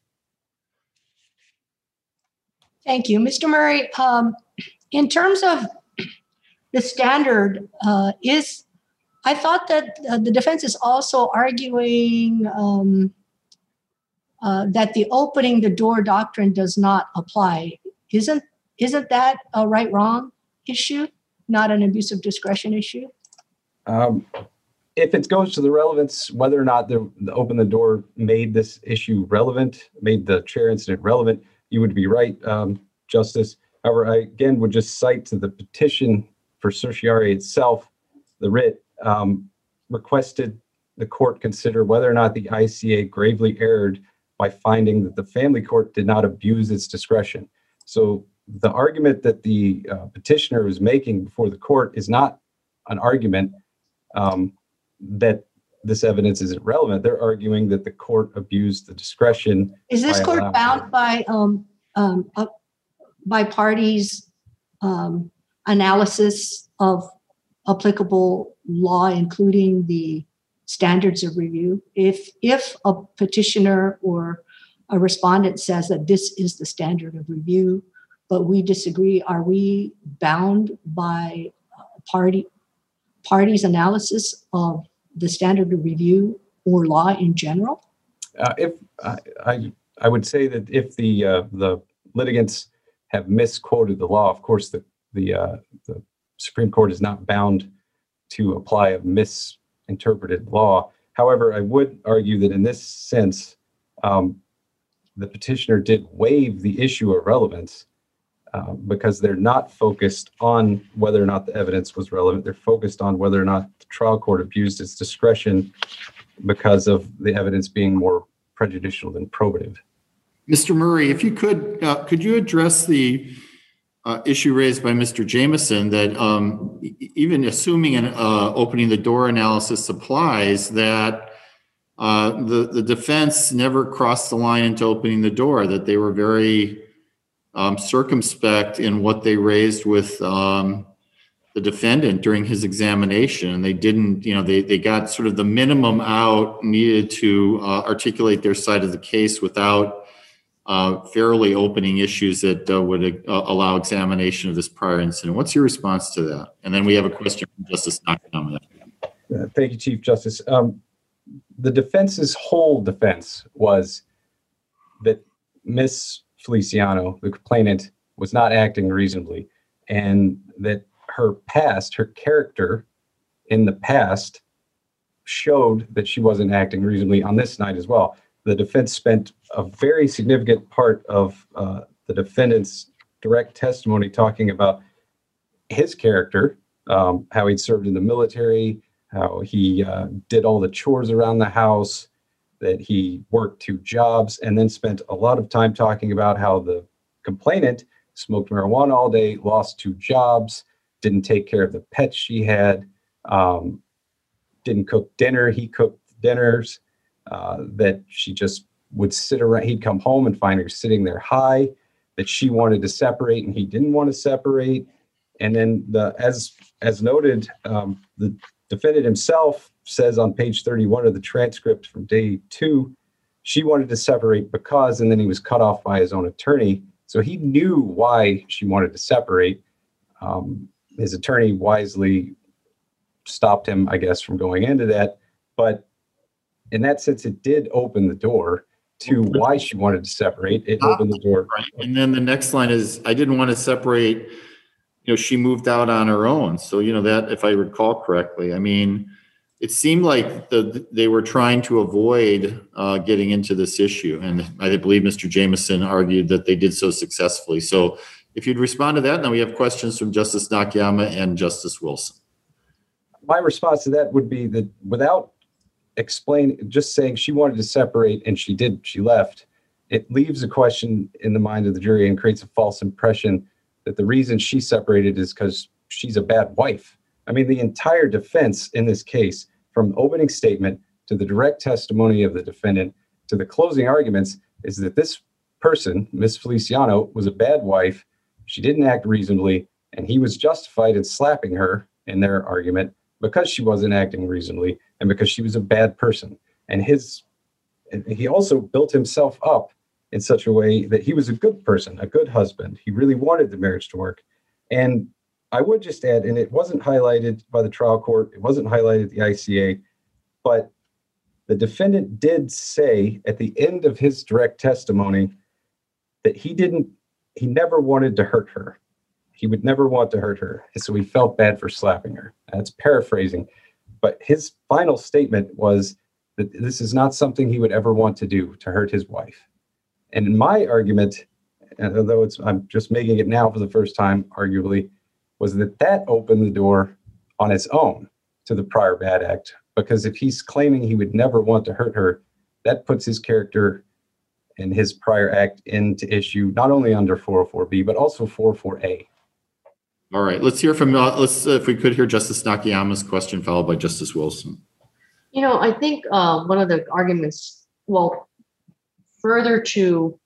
Thank you. Mister Murray, um, in terms of the standard, uh, is I thought that uh, the defense is also arguing um, uh, that the opening the door doctrine does not apply. Isn't isn't that a right-wrong issue, not an abuse of discretion issue?
Um, if it goes to the relevance, whether or not the, the open the door made this issue relevant, made the chair incident relevant, you would be right, um, Justice. However, I again would just cite to the petition for certiorari itself, the writ um, requested the court consider whether or not the I C A gravely erred by finding that the family court did not abuse its discretion. So the argument that the uh, petitioner is making before the court is not an argument um, that this evidence is irrelevant. They're arguing that the court abused the discretion.
Is this
by
court
allowing-
bound by um, um, uh, by parties' um, analysis of applicable law, including the standards of review? If if a petitioner or a respondent says that this is the standard of review, but we disagree, are we bound by party parties' analysis of the standard of review or law in general?
Uh, if I, I, I would say that if the uh, the litigants have misquoted the law, of course the the uh, the Supreme Court is not bound to apply a misinterpreted law. However, I would argue that in this sense, um, the petitioner did waive the issue of relevance uh, because they're not focused on whether or not the evidence was relevant. They're focused on whether or not the trial court abused its discretion because of the evidence being more prejudicial than probative.
Mister Murray, if you could, uh, could you address the uh, issue raised by Mister Jameson that um, e- even assuming an uh, opening the door analysis applies, that uh, the, the defense never crossed the line into opening the door, that they were very um, circumspect in what they raised with um, the defendant during his examination. And they didn't, you know, they, they got sort of the minimum out needed to uh, articulate their side of the case without uh, fairly opening issues that uh, would uh, allow examination of this prior incident. What's your response to that? And then we have a question from Justice Nakayama.
Uh, thank you, Chief Justice. Um, the defense's whole defense was that Miss Feliciano, the complainant, was not acting reasonably, and that her past, her character in the past showed that she wasn't acting reasonably on this night as well. The defense spent a very significant part of uh, the defendant's direct testimony talking about his character, um, how he'd served in the military, how he uh, did all the chores around the house, that he worked two jobs, and then spent a lot of time talking about how the complainant smoked marijuana all day, lost two jobs, didn't take care of the pets she had, um, didn't cook dinner. He cooked dinners, uh, that she just would sit around. He'd come home and find her sitting there high, that she wanted to separate and he didn't want to separate. And then the, as, as noted, um, the defendant himself says on page thirty-one of the transcript from day two, she wanted to separate because, and then he was cut off by his own attorney. So he knew why she wanted to separate. Um, his attorney wisely stopped him, I guess, from going into that. But in that sense, it did open the door to why she wanted to separate. It opened the door.
Right. And then the next line is, I didn't want to separate, you know, she moved out on her own. So, you know, that, if I recall correctly, I mean, it seemed like the, they were trying to avoid uh, getting into this issue. And I believe Mister Jameson argued that they did so successfully. So if you'd respond to that, now we have questions from Justice Nakayama and Justice Wilson.
My response to that would be that without explaining, just saying she wanted to separate and she did, she left, it leaves a question in the mind of the jury and creates a false impression that the reason she separated is because she's a bad wife. I mean, the entire defense in this case, from opening statement to the direct testimony of the defendant to the closing arguments, is that this person, Miss Feliciano, was a bad wife. She didn't act reasonably, and he was justified in slapping her in their argument because she wasn't acting reasonably and because she was a bad person. And his, and he also built himself up in such a way that he was a good person, a good husband. He really wanted the marriage to work. And I would just add, and it wasn't highlighted by the trial court, it wasn't highlighted at the I C A, but the defendant did say at the end of his direct testimony that he didn't, he never wanted to hurt her. He would never want to hurt her. And so he felt bad for slapping her. That's paraphrasing. But his final statement was that this is not something he would ever want to do, to hurt his wife. And in my argument, and although it's, I'm just making it now for the first time, arguably, was that that opened the door on its own to the prior bad act. Because if he's claiming he would never want to hurt her, that puts his character and his prior act into issue, not only under four oh four B, but also four oh four A.
All right, let's hear from, uh, let's, uh, if we could hear Justice Nakayama's question, followed by Justice Wilson.
You know, I think uh, one of the arguments, well, further to,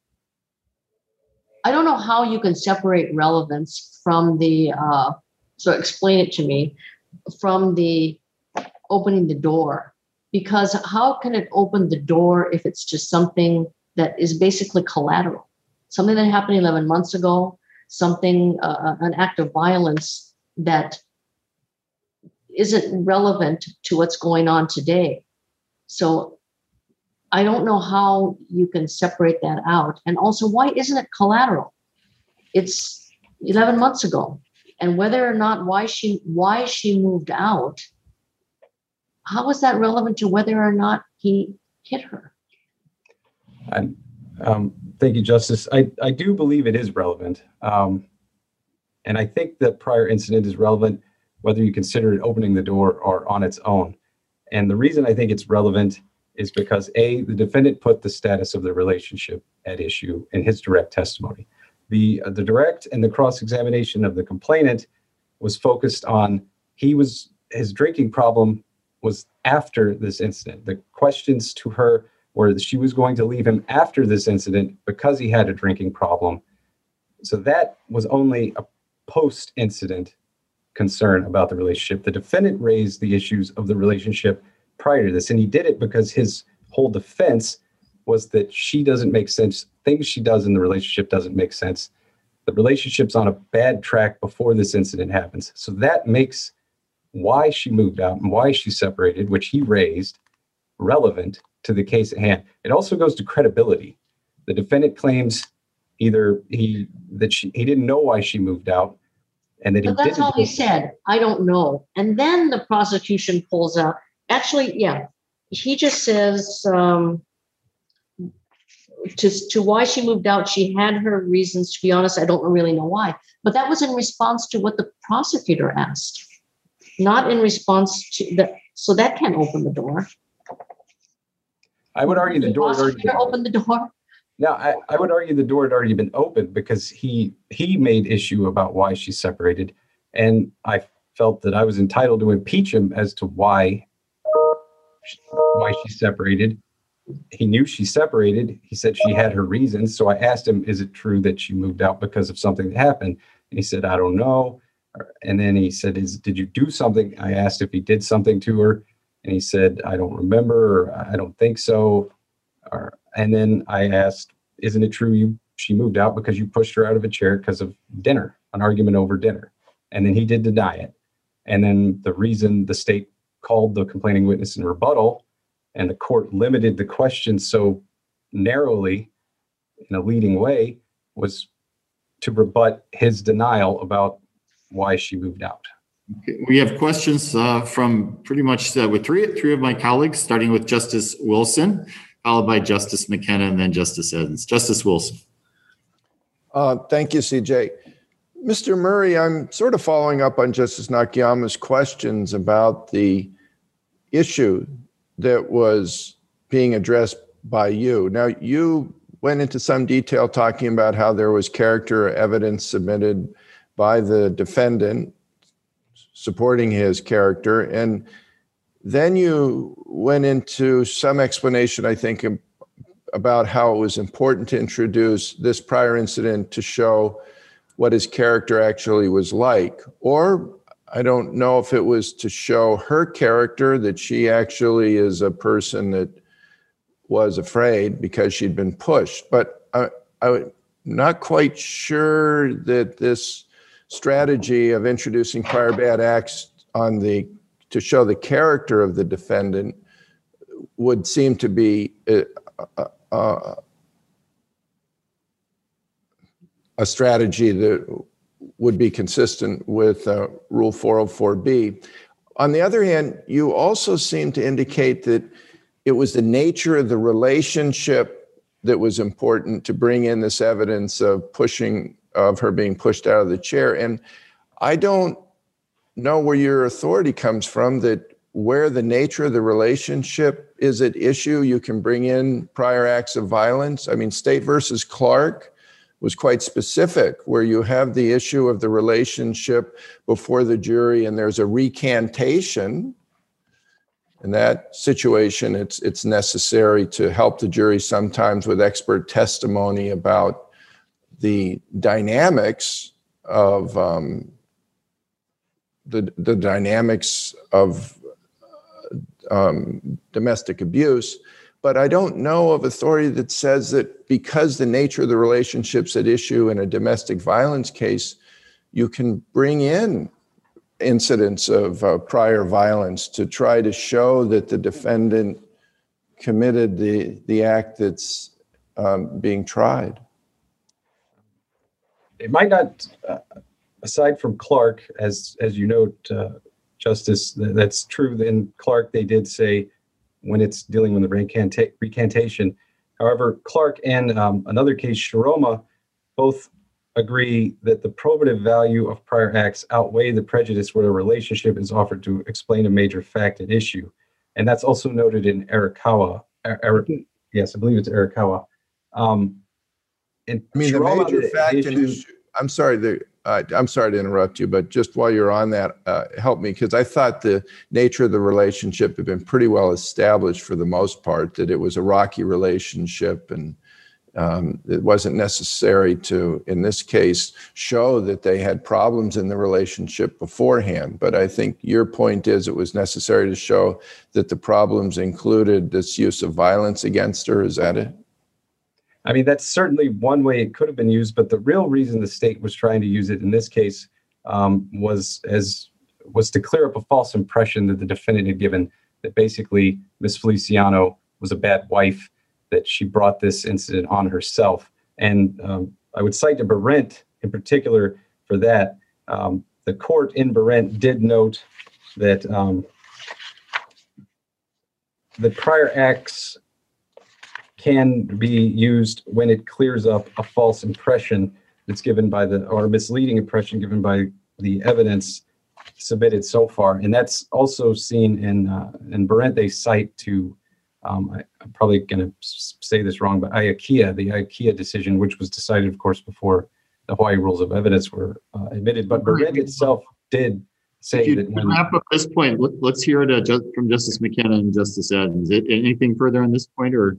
I don't know how you can separate relevance from the, uh, so explain it to me, from the opening the door. Because how can it open the door if it's just something that is basically collateral? Something that happened eleven months ago, something, uh, an act of violence that isn't relevant to what's going on today. So I don't know how you can separate that out. And also, why isn't it collateral? It's eleven months ago. And whether or not why she why she moved out, how is that relevant to whether or not he hit her?
I, um, thank you, Justice. I, I do believe it is relevant. Um, and I think the prior incident is relevant, whether you consider it opening the door or on its own. And the reason I think it's relevant is because A, the defendant put the status of the relationship at issue in his direct testimony. The, uh, the direct and the cross-examination of the complainant was focused on he was his drinking problem was after this incident. The questions to her were that she was going to leave him after this incident because he had a drinking problem. So that was only a post-incident concern about the relationship. The defendant raised the issues of the relationship prior to this, and he did it because his whole defense was that she doesn't make sense. Things she does in the relationship doesn't make sense. The relationship's on a bad track before this incident happens. So that makes why she moved out and why she separated, which he raised, relevant to the case at hand. It also goes to credibility. The defendant claims either he that she he didn't know why she moved out, and that he
But that's
didn't.
all he said. I don't know. And then the prosecution pulls out. Actually, yeah, he just says um, to to why she moved out. She had her reasons. To be honest, I don't really know why. But that was in response to what the prosecutor asked, not in response to the. So that can't open the door.
I would argue the door had already been
opened the door.
No, I, I would argue the door had already been opened because he he made issue about why she separated, and I felt that I was entitled to impeach him as to why why she separated. He knew she separated. He said she had her reasons. So I asked him, is it true that she moved out because of something that happened? And he said, I don't know. And then he said, is did you do something? I asked if he did something to her. And he said, I don't remember, or I don't think so. Or, and then I asked, isn't it true you she moved out because you pushed her out of a chair because of dinner, an argument over dinner? And then he did deny it. And then the reason the state called the complaining witness in rebuttal and the court limited the question so narrowly in a leading way was to rebut his denial about why she moved out.
Okay, we have questions uh, from pretty much uh, with three, three of my colleagues, starting with Justice Wilson, followed by Justice McKenna, and then Justice Edens. Justice Wilson.
Uh, thank you, C J. Mister Murray, I'm sort of following up on Justice Nakayama's questions about the issue that was being addressed by you. Now, you went into some detail talking about how there was character evidence submitted by the defendant supporting his character. And then you went into some explanation, I think, about how it was important to introduce this prior incident to show what his character actually was like. Or I don't know if it was to show her character, that she actually is a person that was afraid because she'd been pushed. But I, I'm not quite sure that this strategy of introducing prior bad acts on the to show the character of the defendant would seem to be a, a, a strategy that would be consistent with uh, Rule four oh four B. On the other hand, you also seem to indicate that it was the nature of the relationship that was important to bring in this evidence of pushing, of her being pushed out of the chair. And I don't know where your authority comes from that where the nature of the relationship is at issue, you can bring in prior acts of violence. I mean, State versus Clark was quite specific, where you have the issue of the relationship before the jury and there's a recantation. In that situation, it's it's necessary to help the jury sometimes with expert testimony about the dynamics of um, the the dynamics of um, domestic abuse. But I don't know of authority that says that because the nature of the relationships at issue in a domestic violence case, you can bring in incidents of uh, prior violence to try to show that the defendant committed the, the act that's um, being tried.
It might not, uh, aside from Clark, as as you note, uh, Justice, th- that's true. In Clark, they did say when it's dealing with the recanta- recantation. However, Clark and um, another case, Shiroma, both agree that the probative value of prior acts outweigh the prejudice where a relationship is offered to explain a major fact at issue. And that's also noted in Arakawa. Eric, yes, I believe it's Arakawa. Um, and
I mean,
Shiroma,
the major
the
fact
issue,
and issue, I'm sorry, the, uh, I'm sorry to interrupt you, but just while you're on that, uh, help me, because I thought the nature of the relationship had been pretty well established for the most part, that it was a rocky relationship and um, it wasn't necessary to, in this case, show that they had problems in the relationship beforehand. But I think your point is it was necessary to show that the problems included this use of violence against her. Is that it?
I mean, that's certainly one way it could have been used, but the real reason the state was trying to use it in this case um, was as was to clear up a false impression that the defendant had given, that basically Miss Feliciano was a bad wife, that she brought this incident on herself. And um, I would cite to Berendt in particular for that. Um, the court in Berendt did note that um, the prior acts can be used when it clears up a false impression that's given by the, or a misleading impression given by the evidence submitted so far. And that's also seen in, uh, in Berendt, they cite to, um, I, I'm probably going to say this wrong, but Iakia, the Iakia decision, which was decided, of course, before the Hawaii Rules of Evidence were uh, admitted. But Berendt itself did say that when...
wrap up this point, let, let's hear it uh, just from Justice McKenna and Justice Adams. Anything further on this point, or...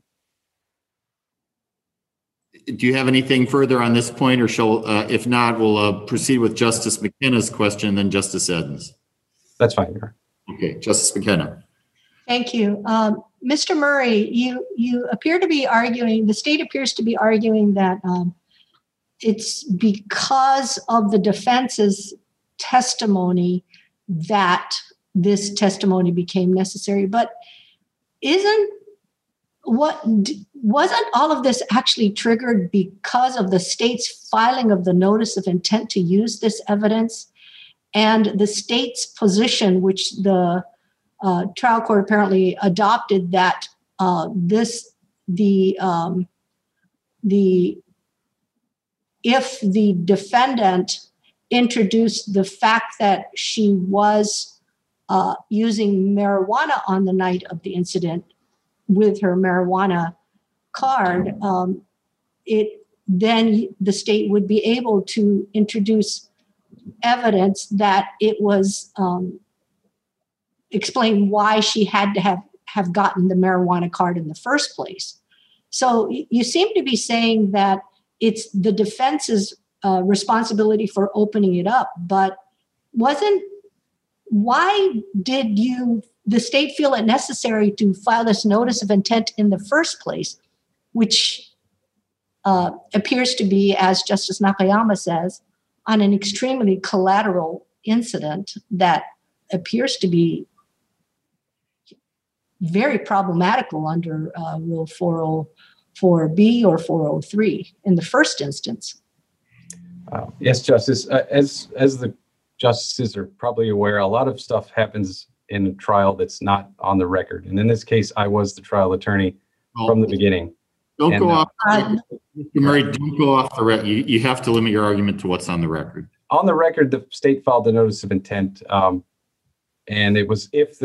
Do you have anything further on this point, or shall, uh, if not, we'll uh, proceed with Justice McKenna's question, then Justice Edens.
That's fine, Your Honor.
Okay, Justice McKenna.
Thank you. Um, Mister Murray, you, you appear to be arguing, the state appears to be arguing that um, it's because of the defense's testimony that this testimony became necessary. But isn't what wasn't all of this actually triggered because of the state's filing of the notice of intent to use this evidence and the state's position, which the uh, trial court apparently adopted, that uh, this the um, the if the defendant introduced the fact that she was uh, using marijuana on the night of the incident with her marijuana card, um, it then the state would be able to introduce evidence that it was um, explain why she had to have, have gotten the marijuana card in the first place. So you seem to be saying that it's the defense's uh, responsibility for opening it up, but wasn't, why did you the state feel it necessary to file this notice of intent in the first place, which uh, appears to be, as Justice Nakayama says, on an extremely collateral incident that appears to be very problematical under uh, Rule four oh four B or four oh three in the first instance?
Uh, yes, Justice. Uh, as as the justices are probably aware, a lot of stuff happens in a trial that's not on the record. And in this case, I was the trial attorney oh, from the beginning.
Don't
and,
go
uh,
off. Mister Murray, don't go off the record. You, you have to limit your argument to what's on the record.
On the record, the state filed the notice of intent. Um, and it was if the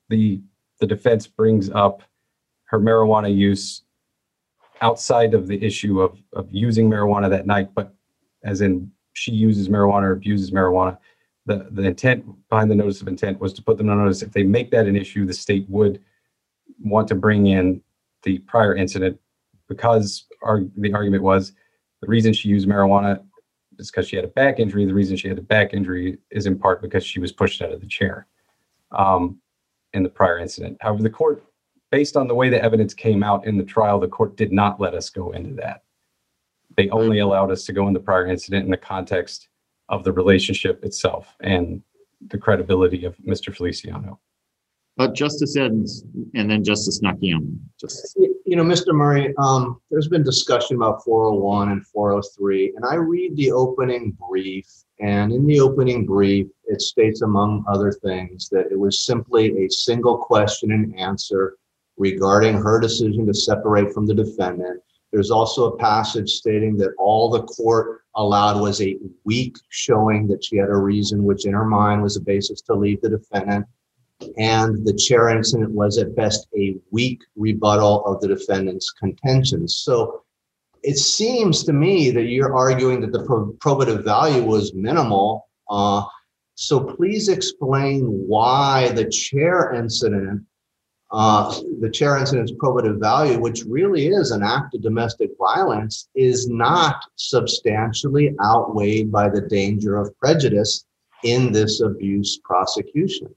the the defense brings up her marijuana use outside of the issue of, of using marijuana that night, but as in she uses marijuana or abuses marijuana, the, the intent behind the notice of intent was to put them on notice. If they make that an issue, the state would want to bring in the prior incident because our, the argument was the reason she used marijuana is because she had a back injury. The reason she had a back injury is in part because she was pushed out of the chair um, in the prior incident. However, the court, based on the way the evidence came out in the trial, the court did not let us go into that. They only allowed us to go into the prior incident in the context of the relationship itself and the credibility of Mister Feliciano.
But Justice Edens and then Justice Nakayama. Justice.
You know, Mister Murray, um, there's been discussion about four oh one and four oh three, and I read the opening brief, and in the opening brief, it states, among other things, that it was simply a single question and answer regarding her decision to separate from the defendant. There's also a passage stating that all the court allowed was a weak showing that she had a reason, which in her mind was a basis to leave the defendant. And the chair incident was at best a weak rebuttal of the defendant's contentions. So it seems to me that you're arguing that the pro- probative value was minimal. Uh, so please explain why the chair incident, uh, the chair incident's probative value, which really is an act of domestic violence, is not substantially outweighed by the danger of prejudice in this abuse prosecution.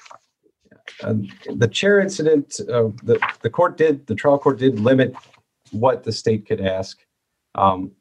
Uh, the chair incident, uh, the, the court did, the trial court did limit what the state could ask. Um,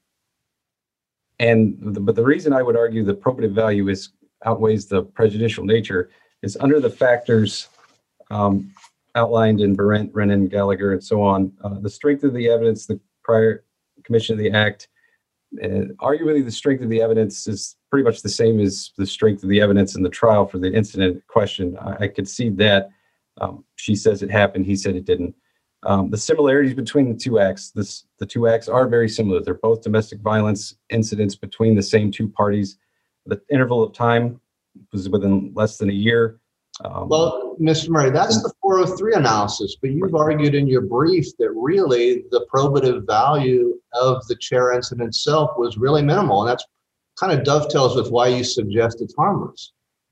and, the, but the reason I would argue the probative value is outweighs the prejudicial nature is under the factors um, outlined in Berendt, Rennan, Gallagher, and so on. Uh, the strength of the evidence, the prior commission of the act, uh, arguably the strength of the evidence is pretty much the same as the strength of the evidence in the trial for the incident question. I, I could see that. Um, she says it happened. He said it didn't. Um, the similarities between the two acts, this, the two acts are very similar. They're both domestic violence incidents between the same two parties. The interval of time was within less than a year. Um,
well, Mister Murray, that's the four oh three analysis, but you've argued in your brief that really the probative value of the chair incident itself was really minimal. And that's kind of dovetails with why you suggest it's harmless.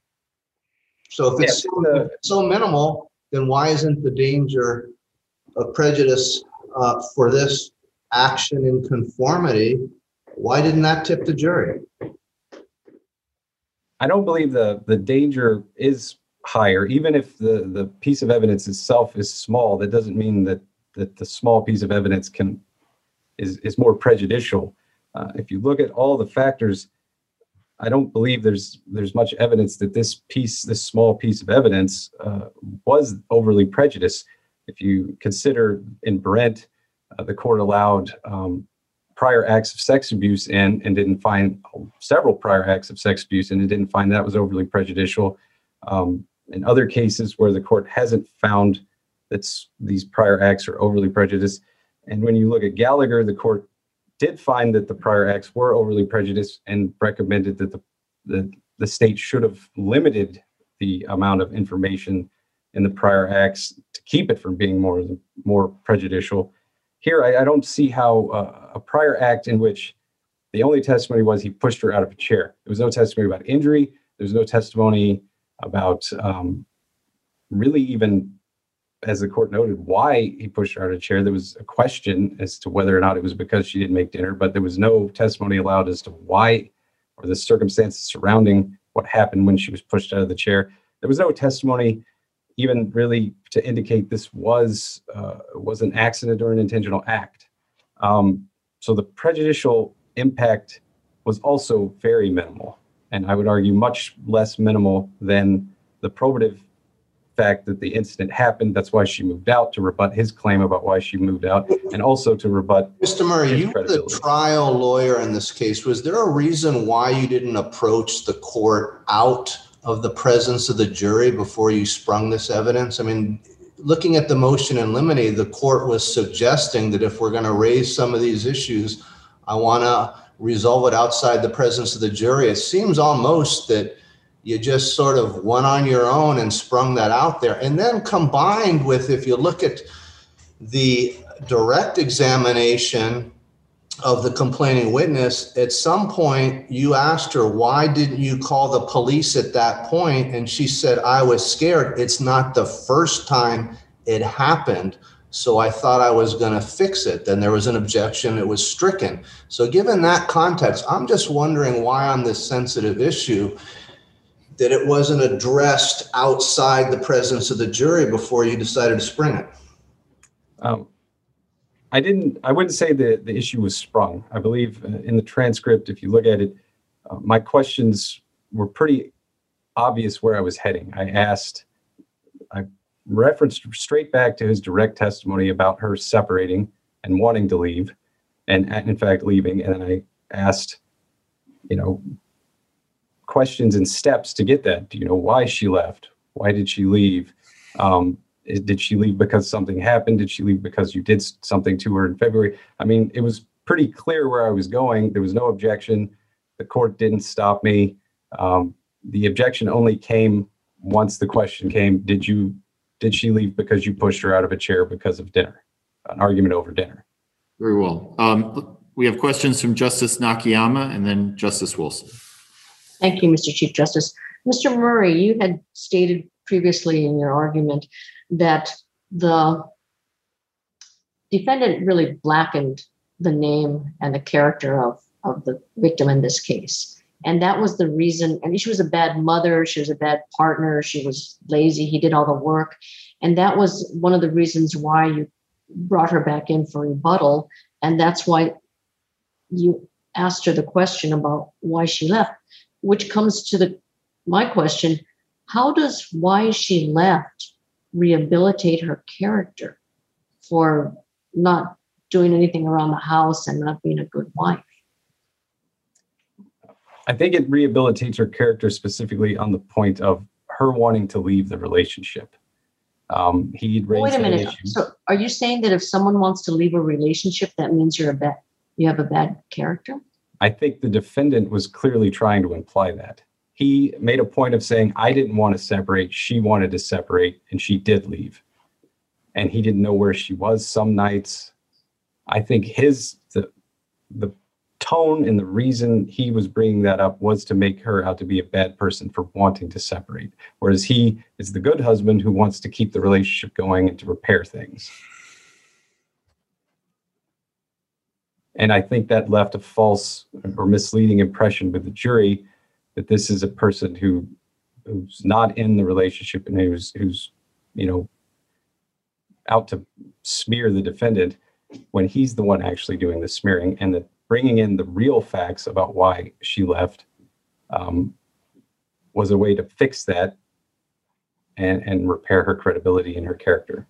So if it's, yeah, so, if it's so minimal, then why isn't the danger of prejudice uh, for this action in conformity, why didn't that tip the jury?
I don't believe the, the danger is higher. Even if the, the piece of evidence itself is small, that doesn't mean that, that the small piece of evidence can is, is more prejudicial. Uh, if you look at all the factors, I don't believe there's there's much evidence that this piece, this small piece of evidence uh, was overly prejudiced. If you consider in Berendt, uh, the court allowed um, prior acts of sex abuse in and didn't find several prior acts of sex abuse and it didn't find that was overly prejudicial. Um, in other cases where the court hasn't found that these prior acts are overly prejudiced. And when you look at Gallagher, the court did find that the prior acts were overly prejudiced and recommended that the, the, the state should have limited the amount of information in the prior acts to keep it from being more, more prejudicial. Here, I, I don't see how uh, a prior act in which the only testimony was he pushed her out of a chair. There was no testimony about injury. There was no testimony about um, really even, as the court noted, why he pushed her out of a chair. There was a question as to whether or not it was because she didn't make dinner, but there was no testimony allowed as to why or the circumstances surrounding what happened when she was pushed out of the chair. There was no testimony even really to indicate this was uh, was an accident or an intentional act. Um, so the prejudicial impact was also very minimal, and I would argue much less minimal than the probative fact that the incident happened. That's why she moved out, to rebut his claim about why she moved out, and also to rebut
Mister Murray, you were the trial lawyer in this case. Was there a reason why you didn't approach the court out of the presence of the jury before you sprung this evidence? I mean, looking at the motion in limine, the court was suggesting that if we're going to raise some of these issues, I want to resolve it outside the presence of the jury. It seems almost that You just sort of went on your own and sprung that out there. And then combined with, if you look at the direct examination of the complaining witness, at some point you asked her, why didn't you call the police at that point? And she said, I was scared. It's not the first time it happened. So I thought I was going to fix it. Then there was an objection. It was stricken. So given that context, I'm just wondering why on this sensitive issue that it wasn't addressed outside the presence of the jury before you decided to spring it.
Um, I didn't, I wouldn't say that the issue was sprung. I believe uh, in the transcript, if you look at it, uh, my questions were pretty obvious where I was heading. I asked, I referenced straight back to his direct testimony about her separating and wanting to leave, and in fact leaving. And then I asked, you know, questions and steps to get that. Do you know why she left? Why did she leave? Um, did she leave because something happened? Did she leave because you did something to her in February? I mean, it was pretty clear where I was going. There was no objection. The court didn't stop me. Um, the objection only came once the question came, did you, did she leave because you pushed her out of a chair because of dinner, an argument over dinner?
Very well. Um, we have questions from Justice Nakayama and then Justice Wilson.
Thank you, Mister Chief Justice. Mister Murray, you had stated previously in your argument that the defendant really blackened the name and the character of, of the victim in this case. And that was the reason. I mean, she was a bad mother. She was a bad partner. She was lazy. He did all the work. And that was one of the reasons why you brought her back in for rebuttal. And that's why you asked her the question about why she left, which comes to the my question, how does why she left rehabilitate her character for not doing anything around the house and not being a good wife?
I think it rehabilitates her character specifically on the point of her wanting to leave the relationship. Um, he'd raised
Wait a minute.
issue.
So are you saying that if someone wants to leave a relationship, that means you're a bad, you have a bad character?
I think the defendant was clearly trying to imply that. He made a point of saying, I didn't want to separate. She wanted to separate, and she did leave. And he didn't know where she was some nights. I think his, the, the tone and the reason he was bringing that up was to make her out to be a bad person for wanting to separate. Whereas he is the good husband who wants to keep the relationship going and to repair things. And I think that left a false or misleading impression with the jury that this is a person who who's not in the relationship and who's, who's, you know, out to smear the defendant when he's the one actually doing the smearing, and that bringing in the real facts about why she left um, was a way to fix that and, and repair her credibility and her character.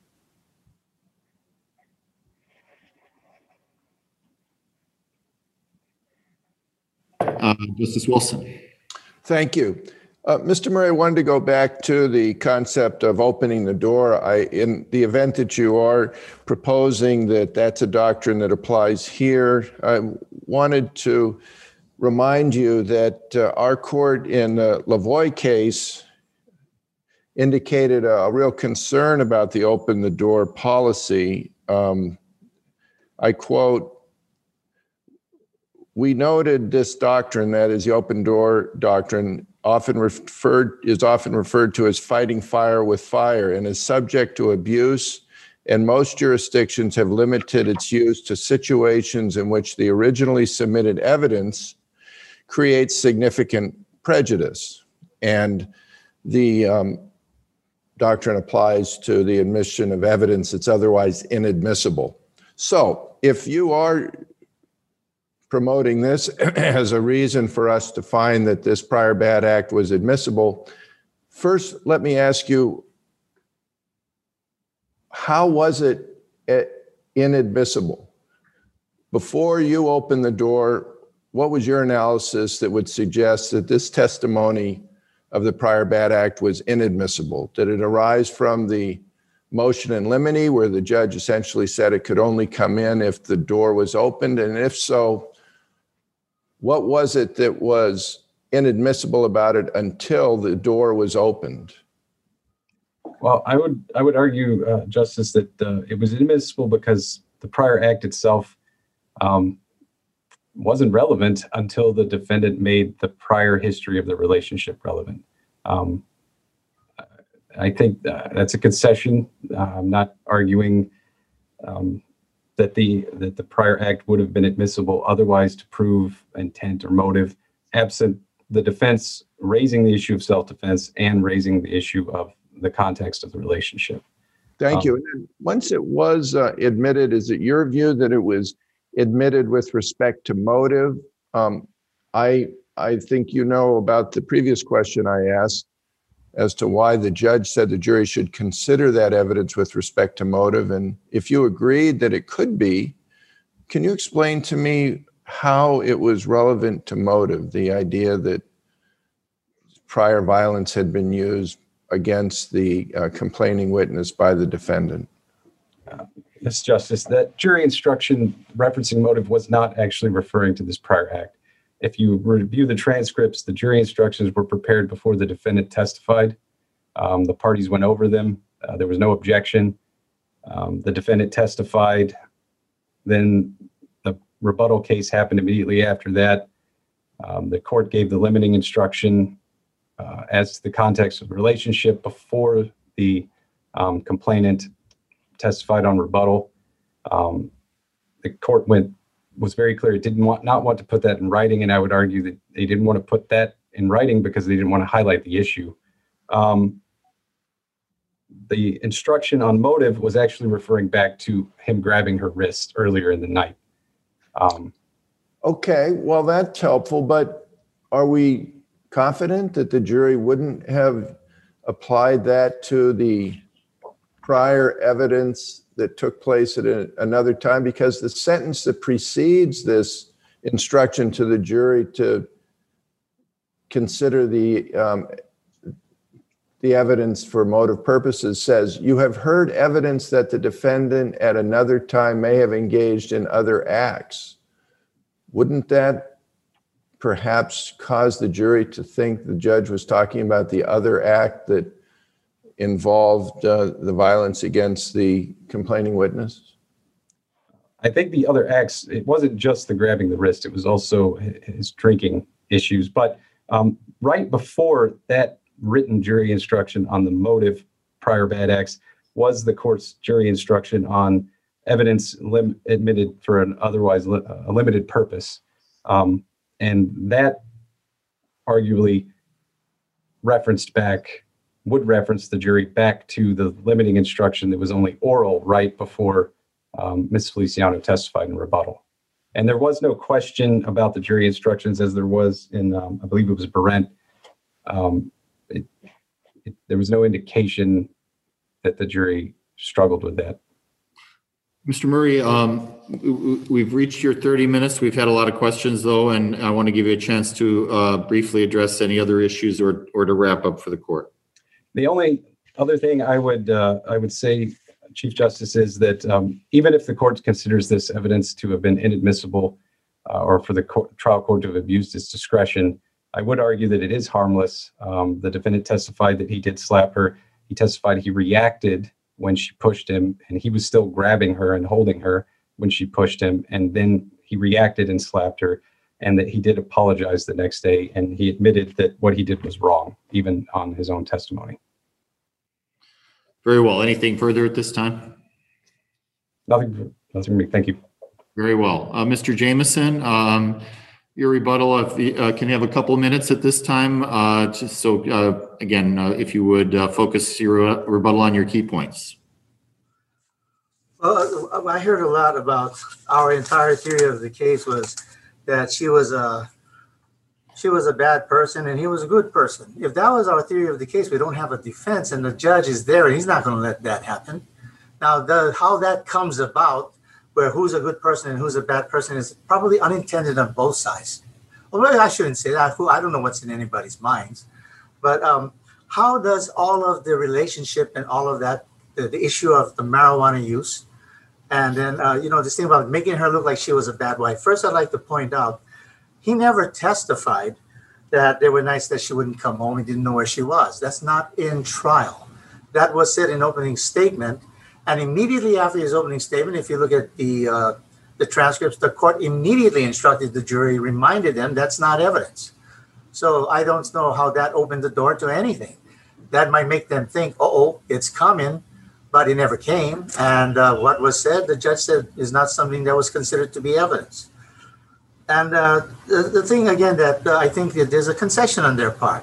Uh, Justice Wilson.
Thank you. Uh, Mister Murray, I wanted to go back to the concept of opening the door. I, in the event that you are proposing that that's a doctrine that applies here, I wanted to remind you that uh, our court in the Lavoie case indicated a, a real concern about the open the door policy. Um, I quote, "We noted this doctrine, that is the open door doctrine, often referred is often referred to as fighting fire with fire, and is subject to abuse, and most jurisdictions have limited its use to situations in which the originally submitted evidence creates significant prejudice." And the um, doctrine applies to the admission of evidence that's otherwise inadmissible. So if you are promoting this as a reason for us to find that this prior bad act was admissible, first, let me ask you, how was it inadmissible? Before you opened the door, what was your analysis that would suggest that this testimony of the prior bad act was inadmissible? Did it arise from the motion in limine, where the judge essentially said it could only come in if the door was opened? And if so, what was it that was inadmissible about it until the door was opened?
Well, I would I would argue, uh, Justice, that uh, it was inadmissible because the prior act itself um, wasn't relevant until the defendant made the prior history of the relationship relevant. Um, I think uh, that's a concession. Uh, I'm not arguing um, that the that the prior act would have been admissible otherwise to prove intent or motive, absent the defense raising the issue of self-defense and raising the issue of the context of the relationship.
Thank
Um,
you. And then once it was uh, admitted, is it your view that it was admitted with respect to motive? Um, I I think you know about the previous question I asked as to why the judge said the jury should consider that evidence with respect to motive. And if you agreed that it could be, can you explain to me how it was relevant to motive, the idea that prior violence had been used against the uh, complaining witness by the defendant?
Yes, Justice, that jury instruction referencing motive was not actually referring to this prior act. If you review the transcripts, the jury instructions were prepared before the defendant testified. Um, the parties went over them. Uh, there was no objection. Um, the defendant testified. Then the rebuttal case happened immediately after that. Um, the court gave the limiting instruction uh, as to the context of the relationship before the um, complainant testified on rebuttal. Um, the court went was very clear. It didn't want not want to put that in writing, and I would argue that they didn't want to put that in writing because they didn't want to highlight the issue. Um, the instruction on motive was actually referring back to him grabbing her wrist earlier in the night. Um,
Okay, well, that's helpful, but are we confident that the jury wouldn't have applied that to the prior evidence that took place at a, another time? Because the sentence that precedes this instruction to the jury to consider the um, the evidence for motive purposes says, you have heard evidence that the defendant at another time may have engaged in other acts. Wouldn't that perhaps cause the jury to think the judge was talking about the other act that involved uh, the violence against the complaining witness?
I think the other acts, it wasn't just the grabbing the wrist, it was also his drinking issues. But um, right before that written jury instruction on the motive prior bad acts was the court's jury instruction on evidence lim- admitted for an otherwise li- a limited purpose. Um, and that arguably referenced back, would reference the jury back to the limiting instruction that was only oral right before um, Miz Feliciano testified in rebuttal. And there was no question about the jury instructions as there was in, um, I believe it was Berent. Um, it, it, there was no indication that the jury struggled with that.
Mister Murray, um, we've reached your thirty minutes. We've had a lot of questions, though, and I want to give you a chance to uh, briefly address any other issues or, or to wrap up for the court.
The only other thing I would uh, I would say, Chief Justice, is that um, even if the court considers this evidence to have been inadmissible uh, or for the co- trial court to have abused its discretion, I would argue that it is harmless. Um, the defendant testified that he did slap her. He testified he reacted when she pushed him, and he was still grabbing her and holding her when she pushed him. And then he reacted and slapped her, and that he did apologize the next day. And he admitted that what he did was wrong, even on his own testimony.
Very well. Anything further at this time?
Nothing, nothing from me. Thank you.
Very well. Uh, Mister Jameson, um, your rebuttal, if the, uh, can you have a couple minutes at this time? Uh, just so, uh, again, uh, if you would uh, focus your uh, rebuttal on your key points.
Well, I heard a lot about our entire theory of the case was that she was a she was a bad person and he was a good person. If that was our theory of the case, we don't have a defense, and the judge is there and he's not going to let that happen. Now, the, how that comes about, where who's a good person and who's a bad person, is probably unintended on both sides. Well, maybe I shouldn't say that. I don't know what's in anybody's minds. But um, how does all of the relationship and all of that, the, the issue of the marijuana use, and then, uh, you know, this thing about making her look like she was a bad wife. First, I'd like to point out, he never testified that they were nice that she wouldn't come home and didn't know where she was. That's not in trial. That was said in opening statement. And immediately after his opening statement, if you look at the uh, the transcripts, the court immediately instructed the jury, reminded them that's not evidence. So I don't know how that opened the door to anything. That might make them think, uh-oh, it's coming, but it never came. And uh, what was said, the judge said, is not something that was considered to be evidence. And uh, the, the thing, again, that uh, I think that there's a concession on their part.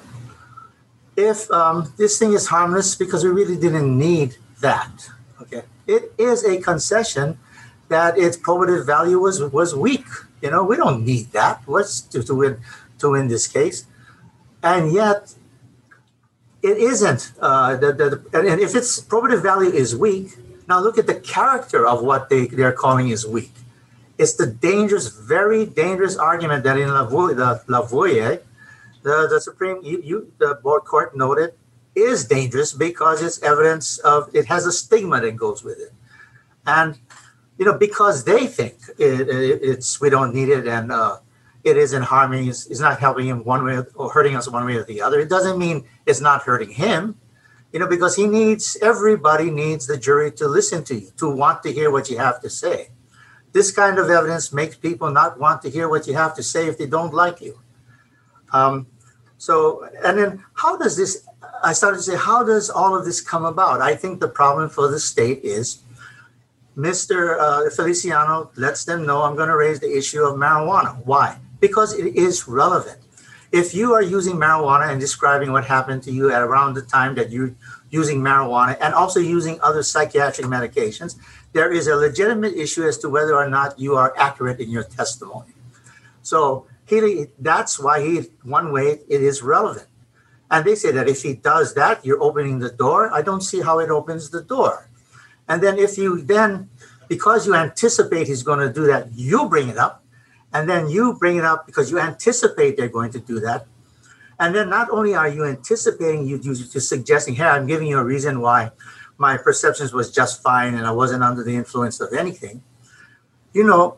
If um, this thing is harmless because we really didn't need that, okay, it is a concession that its probative value was was weak. You know, we don't need that. What's to, to win to win this case? And yet, it isn't. Uh, the, the, and if its probative value is weak, now look at the character of what they, they're calling is weak. It's the dangerous, very dangerous argument that in Lavoie, the Lavoie, the, the Supreme, you, you, the board court noted, is dangerous because it's evidence of, it has a stigma that goes with it. And, you know, because they think it, it, it's, we don't need it and uh, it isn't harming, it's, it's not helping him one way or hurting us one way or the other. It doesn't mean it's not hurting him, you know, because he needs, everybody needs the jury to listen to you, to want to hear what you have to say. This kind of evidence makes people not want to hear what you have to say if they don't like you. Um, so, and then how does this, I started to say, how does all of this come about? I think the problem for the state is Mister Uh, Feliciano lets them know I'm going to raise the issue of marijuana. Why? Because it is relevant. If you are using marijuana and describing what happened to you at around the time that you're using marijuana and also using other psychiatric medications, there is a legitimate issue as to whether or not you are accurate in your testimony. So he, that's why he, one way it is relevant. And they say that if he does that, you're opening the door. I don't see how it opens the door. And then if you then, because you anticipate he's going to do that, you bring it up. And then you bring it up because you anticipate they're going to do that. And then not only are you anticipating, you, you're just suggesting, hey, I'm giving you a reason why my perceptions was just fine and I wasn't under the influence of anything. You know,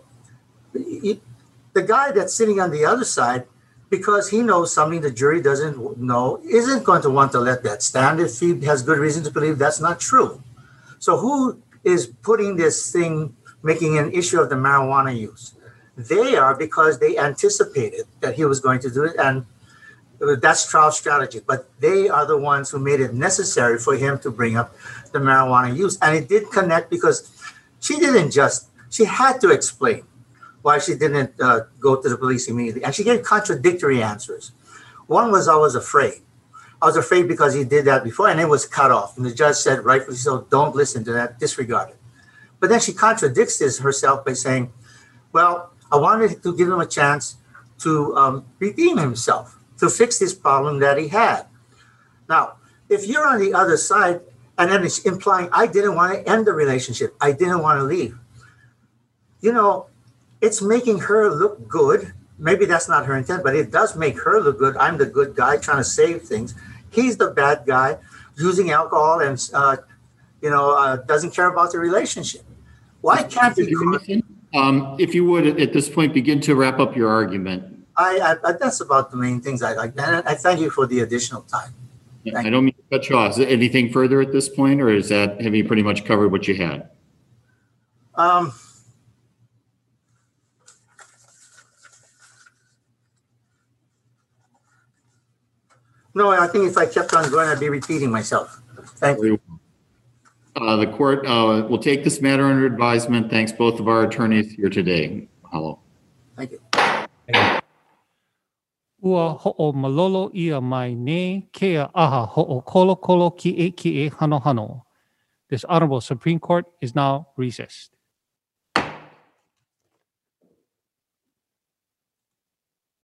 the guy that's sitting on the other side, because he knows something the jury doesn't know, isn't going to want to let that stand if he has good reason to believe that's not true. So who is putting this thing, making an issue of the marijuana use? They are, because they anticipated that he was going to do it, and that's trial strategy. But they are the ones who made it necessary for him to bring up the marijuana use. And it did connect because she didn't just, she had to explain why she didn't uh, go to the police immediately. And she gave contradictory answers. One was, I was afraid. I was afraid because he did that before, and it was cut off. And the judge said, rightfully so, don't listen to that, disregard it. But then she contradicts this herself by saying, well, I wanted to give him a chance to um, redeem himself, to fix this problem that he had. Now, if you're on the other side, and then it's implying, I didn't want to end the relationship, I didn't want to leave. You know, it's making her look good. Maybe that's not her intent, but it does make her look good. I'm the good guy trying to save things. He's the bad guy using alcohol and, uh, you know, uh, doesn't care about the relationship. Why can't he?
Um, if you would, at this point, begin to wrap up your argument.
I, I that's about the main things I like. And I thank you for the additional time.
Thank I don't mean to cut you off. Is there anything further at this point, or is that, have you pretty much covered what you had?
Um. No, I think if I kept on going, I'd be repeating myself. Thank you.
Uh, the court uh, will take this matter under advisement. Thanks both of our attorneys here today. Hello.
Thank you.
Ua ho'o malolo ia mai ne kea aha ho'o kolo kolo ki e ki e hano hano. This Honorable Supreme Court is now recessed.